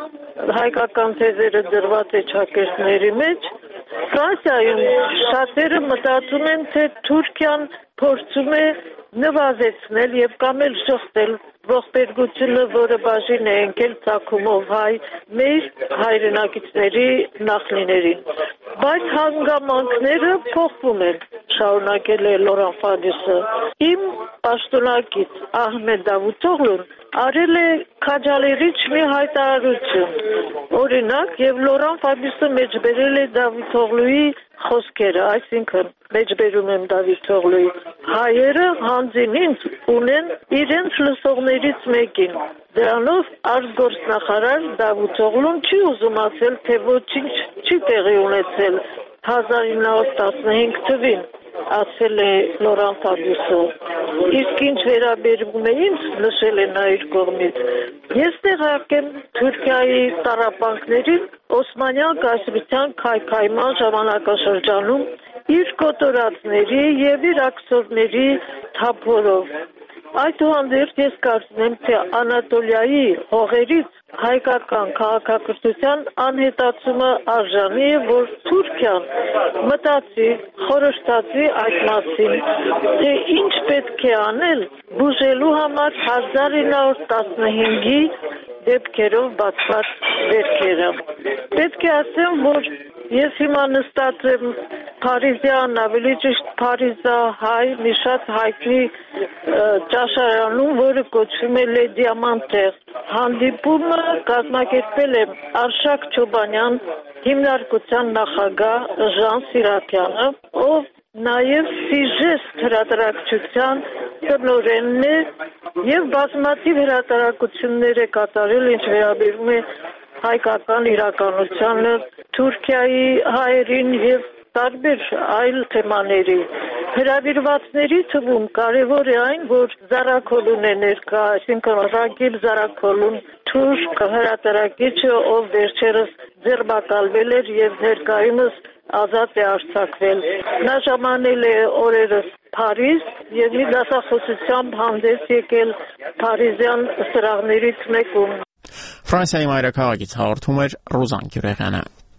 հայկական թեզերը դրված է ճակերտների մեջ։ Ֆրանսիայում շատերը մտածում են, թե Թուրքիան փորձում է նվազեցնել եւ կամ էլ շղթել ողբերգությունը, որը բաժին է ընկել ցակումով հայ մեր հայրենակիցների նախնիներին։ Բայց հանգամանքները փոխվում են, շարունակել է Լորան Ֆաբիուսը։ Իմ պաշտոնակից Ահմեդ Դավութօղլուն արել է քաջալերիչ մի հայտարարություն։ Օրինակ, եւ Լորան Ֆաբիուսը մեջբերել է Դավութօղլուի խոսքերը, այսինքն մեջբերում եմ Դավութօղլուի, հայերը հանձին ինձ ունեն իրենց լսողներից մեկին։ Դրանով արտգործնախարար Դավութօղլուն չի ուզում ասել, թե ոչինչ չի տեղի ունեցել հազար ինը հարյուր տասնհինգ թվին, ասել է Լորան Ֆաբիուսը։ Իսկ ինչ վերաբերում է ինձ, նշել է նա իր կողմից, ես տեղյակ եմ Թուրքիայի տառապանքներին Օսմանյան կայսրության քայքայման ժամանակաշրջանում իր կոտորածների եւ իր աքսորների թափորով։ Այդուհանդերձ ես կարծում եմ, թե Անատոլիայի հողերից հայկական քաղաքակրթության անհետացումը արժանի է, որ Թուրքիան մտածի, խորհրդացի այդ մասին, թե ինչ պետք է անել բուժելու համար հազար ինը հարյուր տասնհինգի դեպքերով բացված դեպքերը։ Պետք է ասեմ, որ ես հիմա նստած եմ Փարիզյան, ավելի ճիշտ Փարիզահայ մի շատ հայտնի ճաշարանում, որը կոչվում է Le Diamantaire։ Հանդիպումը կազմակերպել է Արշակ Չոբանյան, հիմնարկության նախագահ Ժան Սիրակյանը, ով նաև Սիժեստ հրատարակչության տնօրենն է եւ բազմաթիվ հրատարակություններ է կատարել, ինչ վերաբերում է հայկական իրականությանը, Թուրքիայի հայերին եւ տարբեր այլ թեմաների։ Հրավիրվածների թվում կարևոր է այն, որ Զարաքոլուն է ներկա, այսինքն Ռագիլ Զարաքոլուն, թուրք հրատարակիչը, ով վերջերս ձերբակալվել էր եւ ներկայումս ազատ է արձակվել։ Նա ժամանել է օրերս Փարիզ եւ մի դասախոսությամբ հանդես եկել Փարիզյան սրահներից մեկում։ Ֆրանսիայի մայրաքաղաքից հաղորդում էր Ռուզան Գյուրեղյանը։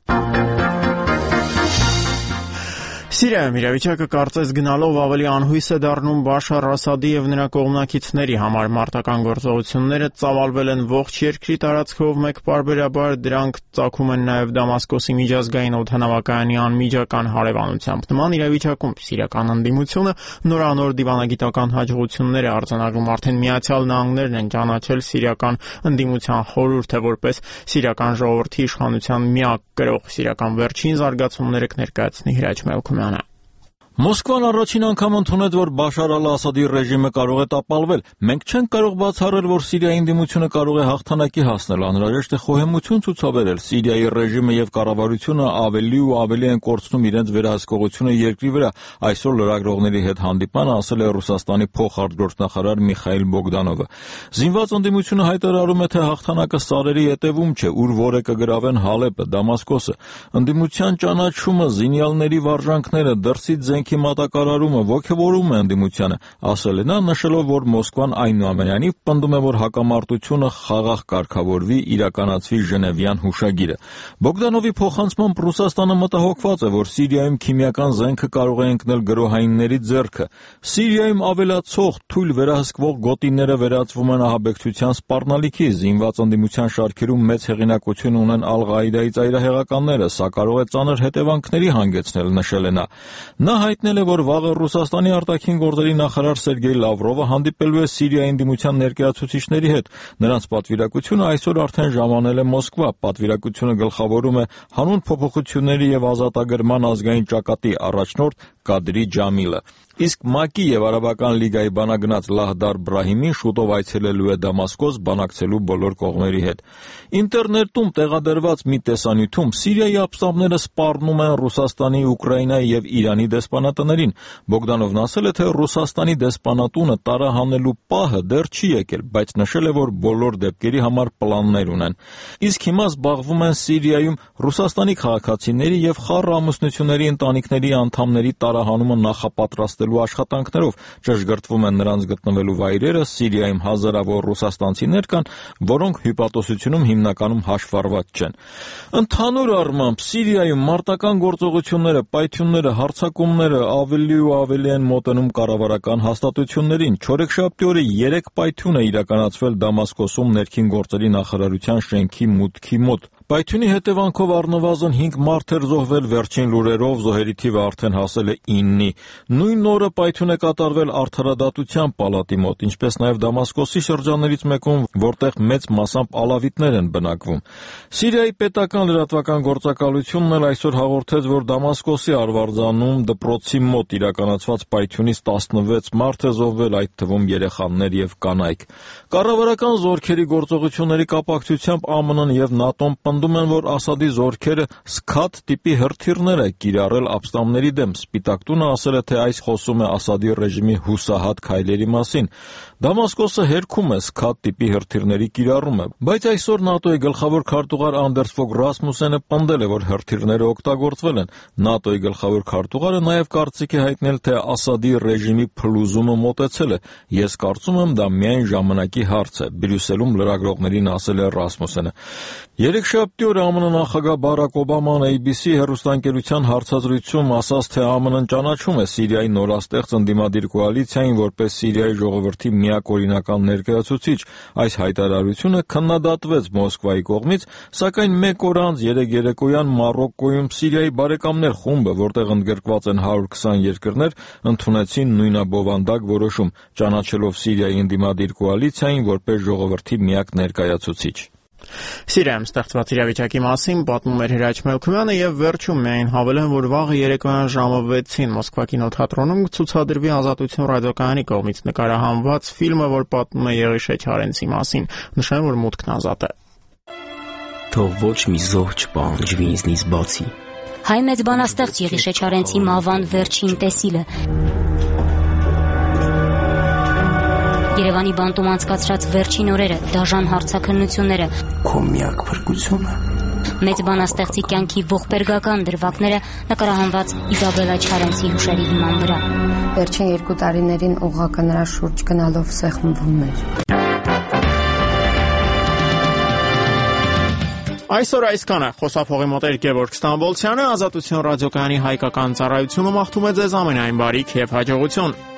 Սիրիայում իրավիճակը կարծես գնալով ավելի անհույս է դառնում Բաշար Ասադի եւ նրա կողմնակիցների համար մարտական գործողությունները ծավալվել են ողջ երկրի տարածքով մեկ պարբերաբար դրանք ծագում են նաեւ Դամասկոսի միջազգային օդանավակայանի անմիջական հարևանությամբ։ Նման իրավիճակում սիրիական ընդդիմությունը նորանոր դիվանագիտական հաջողություններ է արձանագրում, արդեն Միացյալ Նահանգներն են ճանաչել սիրիական ընդդիմության խորհուրդը որպես սիրիական ժողովրդի իշխանության միակ կրող։ Սիրիական վերջին զարգացումները կներկայացնի Հրաչ Մելքումյանը։ Մոսկվան առաջին անգամ ընդունեց, որ Բաշար al-Ասադի ռեժիմը կարող է տապալվել։ Մենք չենք կարող բացառել, որ Սիրիայի ընդդիմությունը կարող է հաղթանակի հասնել, անհրաժեշտ է խոհեմություն ցուցաբերել։ Սիրիայի ռեժիմը եւ կառավարությունը ավելի ու ավելի են կորցնում իրենց վերահսկողությունը երկրի վրա, այսօր լրագրողների հետ հանդիպանը ասել է Ռուսաստանի փոխարտգործնախարար Միխայիլ Բոգդանովը։ Զինված ընդդիմությունը հայտարարում է, թե հաղթանակը սարերի ետևում չէ, ուր որ է կգրավեն Հալեպը, Դամասկոսը։ Ընդդիմության ճանաչումը, զինյալների վարժանքները, դրսից զենքի մատակարարումը ոգևորում է ընդդիմությանը, ասել է նա, նշելով, որ Մոսկվան այնուամենայնիվ պնդում է, որ հակամարտությունը խաղաղ կարգավորվի, իրականացվի Ժնևյան հուշագիրը։ Բոգդանովի փոխանցմամբ Ռուսաստանը մտահոգված է, որ Սիրիայում քիմիական զենքը կարող է ընկնել գրոհայինների ձեռքը։ Սիրիայում ավելացող թույլ վերահսկվող գոտիները վերածվում են ահաբեկչության սպառնալիքի, զինված ընդդիմության շարքերում մեծ հեղինակություն ունեն Ալ-Ղաիդայի ծայրահեղականները, սա կարող է ծանր հետևանքների հանգեցնել, նշել է նա։ Նա հայտնել է, որ վաղը Ռուսաստանի արտաքին գործերի նախարար Սերգեյ Լավրովը հանդիպելու է Սիրիայի ընդդիմության ներկայացուցիչների հետ։ Նրանց պատվիրակությունը այսօր արդեն ժամանել է Մոսկվա։ Պատվիրակությունը գլխավորում է հանուն փոփոխությունների եւ ազատագրման ազգային ճակատի առաջնորդ Կադրի Ջամիլը։ Իսկ ՄԱԿ-ի եւ Արաբական լիգայի բանագնաց Լահդար Բրահիմին շուտով այցելելու է Դամասկոս բանակցելու բոլոր կողմերի հետ։ Ինտերնետում տեղադրված մի տեսանյութում Սիրիայի ապստամբները սպառնում են Ռուսաստանի, Ուկրաինայի եւ Իրանի դեսպանատներին։ Բոգդանովն ասել է, թե Ռուսաստանի դեսպանատունը տարահանելու պահը դեռ չի եկել, բայց նշել է, որ բոլոր դեպքերի համար պլաններ ունեն։ Իսկ հիմա զբաղվում են Սիրիայում Ռուսաստանի քաղաքացիների եւ խառը ամուսնությունների ընտանիքների անդամների տարահանումը նախապատրաստելու աշխատանքներով, ճշգրտվում են նրանց գտնվելու վայրերը, Սիրիայում հազարավոր ռուսաստանցիներ կան, որոնք հյուպատոսությունում հիմնականում հաշվառված չեն։ Ընդհանուր առմամբ Սիրիայում մարտական գործողությունները, պայթյունները, հարձակումները ավելի ու ավելի են մոտենում կառավարական հաստատություններին։ Չորեքշաբթի օրը երեք պայթյուն է իրականացվել Դամասկոսում ներքին գործերի նախարարության շենքի մուտքի մոտ։ Պայթյունի հետևանքով առնվազն հինգ մարդ էր զոհվել, վերջին լուրերով զոհերի թիվը արդեն հասել է իննի։ Նույն օրը պայթյուն է կատարվել Արդարադատության պալատի մոտ, ինչպես նաև Դամասկոսի շրջաններից մեկում, որտեղ մեծ մասամբ ալավիտներ են բնակվում։ Սիրիայի պետական լրատվական գործակալությունն էլ այսօր հաղորդեց, որ Դամասկոսի Արվարձանում դպրոցի մոտ իրականացված պայթյունից տասնվեց մարդ է զոհվել, այդ թվում երեխաներ եւ կանայք։ Կառավարական զորքերի գործողությունների կապակցությամբ ԱՄՆ-ն եւ ՆԱՏՕ-ն պնդում են, որ Ասադի զորքերը Սկաթ տիպի հրթիռներ է կիրառել ապստամբների դեմ։ Սպիտակ տունը ասել է, թե այս խոսում է Ասադի ռեժիմի հուսահատ քայլերի մասին։ Դամասկոսը հերքում է Սկաթ տիպի հրթիռների կիրառումը, բայց այսօր ՆԱՏՕ-ի գլխավոր քարտուղար Անդերս Ֆոգ Ռասմուսենը պնդել է, որ հրթիռները օգտագործվել են։ ՆԱՏՕ-ի գլխավոր քարտուղարը նաև կարծիք է հայտնել, թե Ասադի ռեժիմի փլուզումը մոտեցել է։ Ես կարծում եմ, դա միայն ժամանակի հարց է, Բրյուսելում լրագրողներին ասել է Ռասմուսենը։ Երեքշաբթի օրը ԱՄՆ նախագահ Բարակ Օբաման A B C հեռուստաընկերության հարցազրույցում ասաց, թե ԱՄՆ-ն ճանաչում է Սիրիայի նորաստեղծ ընդդիմադիր կոալիցիային որպես Սիրիայի ժողովրդի միակ օրինական ներկայացուցիչ։ Այս հայտարարությունը քննադատվեց Մոսկվայի կողմից, սակայն մեկ օր անց երեկ երեկոյան Մարոկկոյում Սիրիայի բարեկամներ խումբը, որտեղ ընդգրկված են հարյուր քսան երկրներ, ընդունեցին նույնաբովանդակ որոշում, ճանաչելով Սիրիայի ընդդիմադիր կոալիցիային որպես ժողովրդի միակ ներկայացուցիչ։ Սիրիայում ստեղծված իրավիճակի մասին պատմում էր Հրաչ Մելքումյանը եւ վերջում միայն հավելեմ, որ վաղը երեկոյան ժամը վեցին Մոսկվա կինոթատրոնում ցուցադրվի Ազատություն ռադիոկայանի կողմից նկարահանված ֆիլմը, որ պատմում է Եղիշե Չարենցի մասին։ Նշեմ, որ մուտքն ազատ է։ Թող ոչ մի զոհ չպահանջվի ինձնից բացի։ Հայ մեծ բանաստեղծ Եղիշե Չարենցի մահվան վերջին տեսիլը։ Երևանի բանտում անցկացրած վերջին օրերը, դաժան հարցաքննությունները, քո միակ փրկությունը։ Մեծ բանաստեղծի կյանքի ողբերգական դրվագները նկարահանված Իզաբելլա Չարենցի հուշերի հիման վրա։ Վերջին երկու տարիներին օղակը նրա շուրջ գնալով սեղմվում էր։ Այսօր այսքանը։ Խոսափողի մոտ էր Գևորգ Ստամբոլցյանը, Ազատություն ռադիոկայանի հայկական ծառայությունը մաղթում է ձեզ ամենայն բարիք եւ հաջողություն։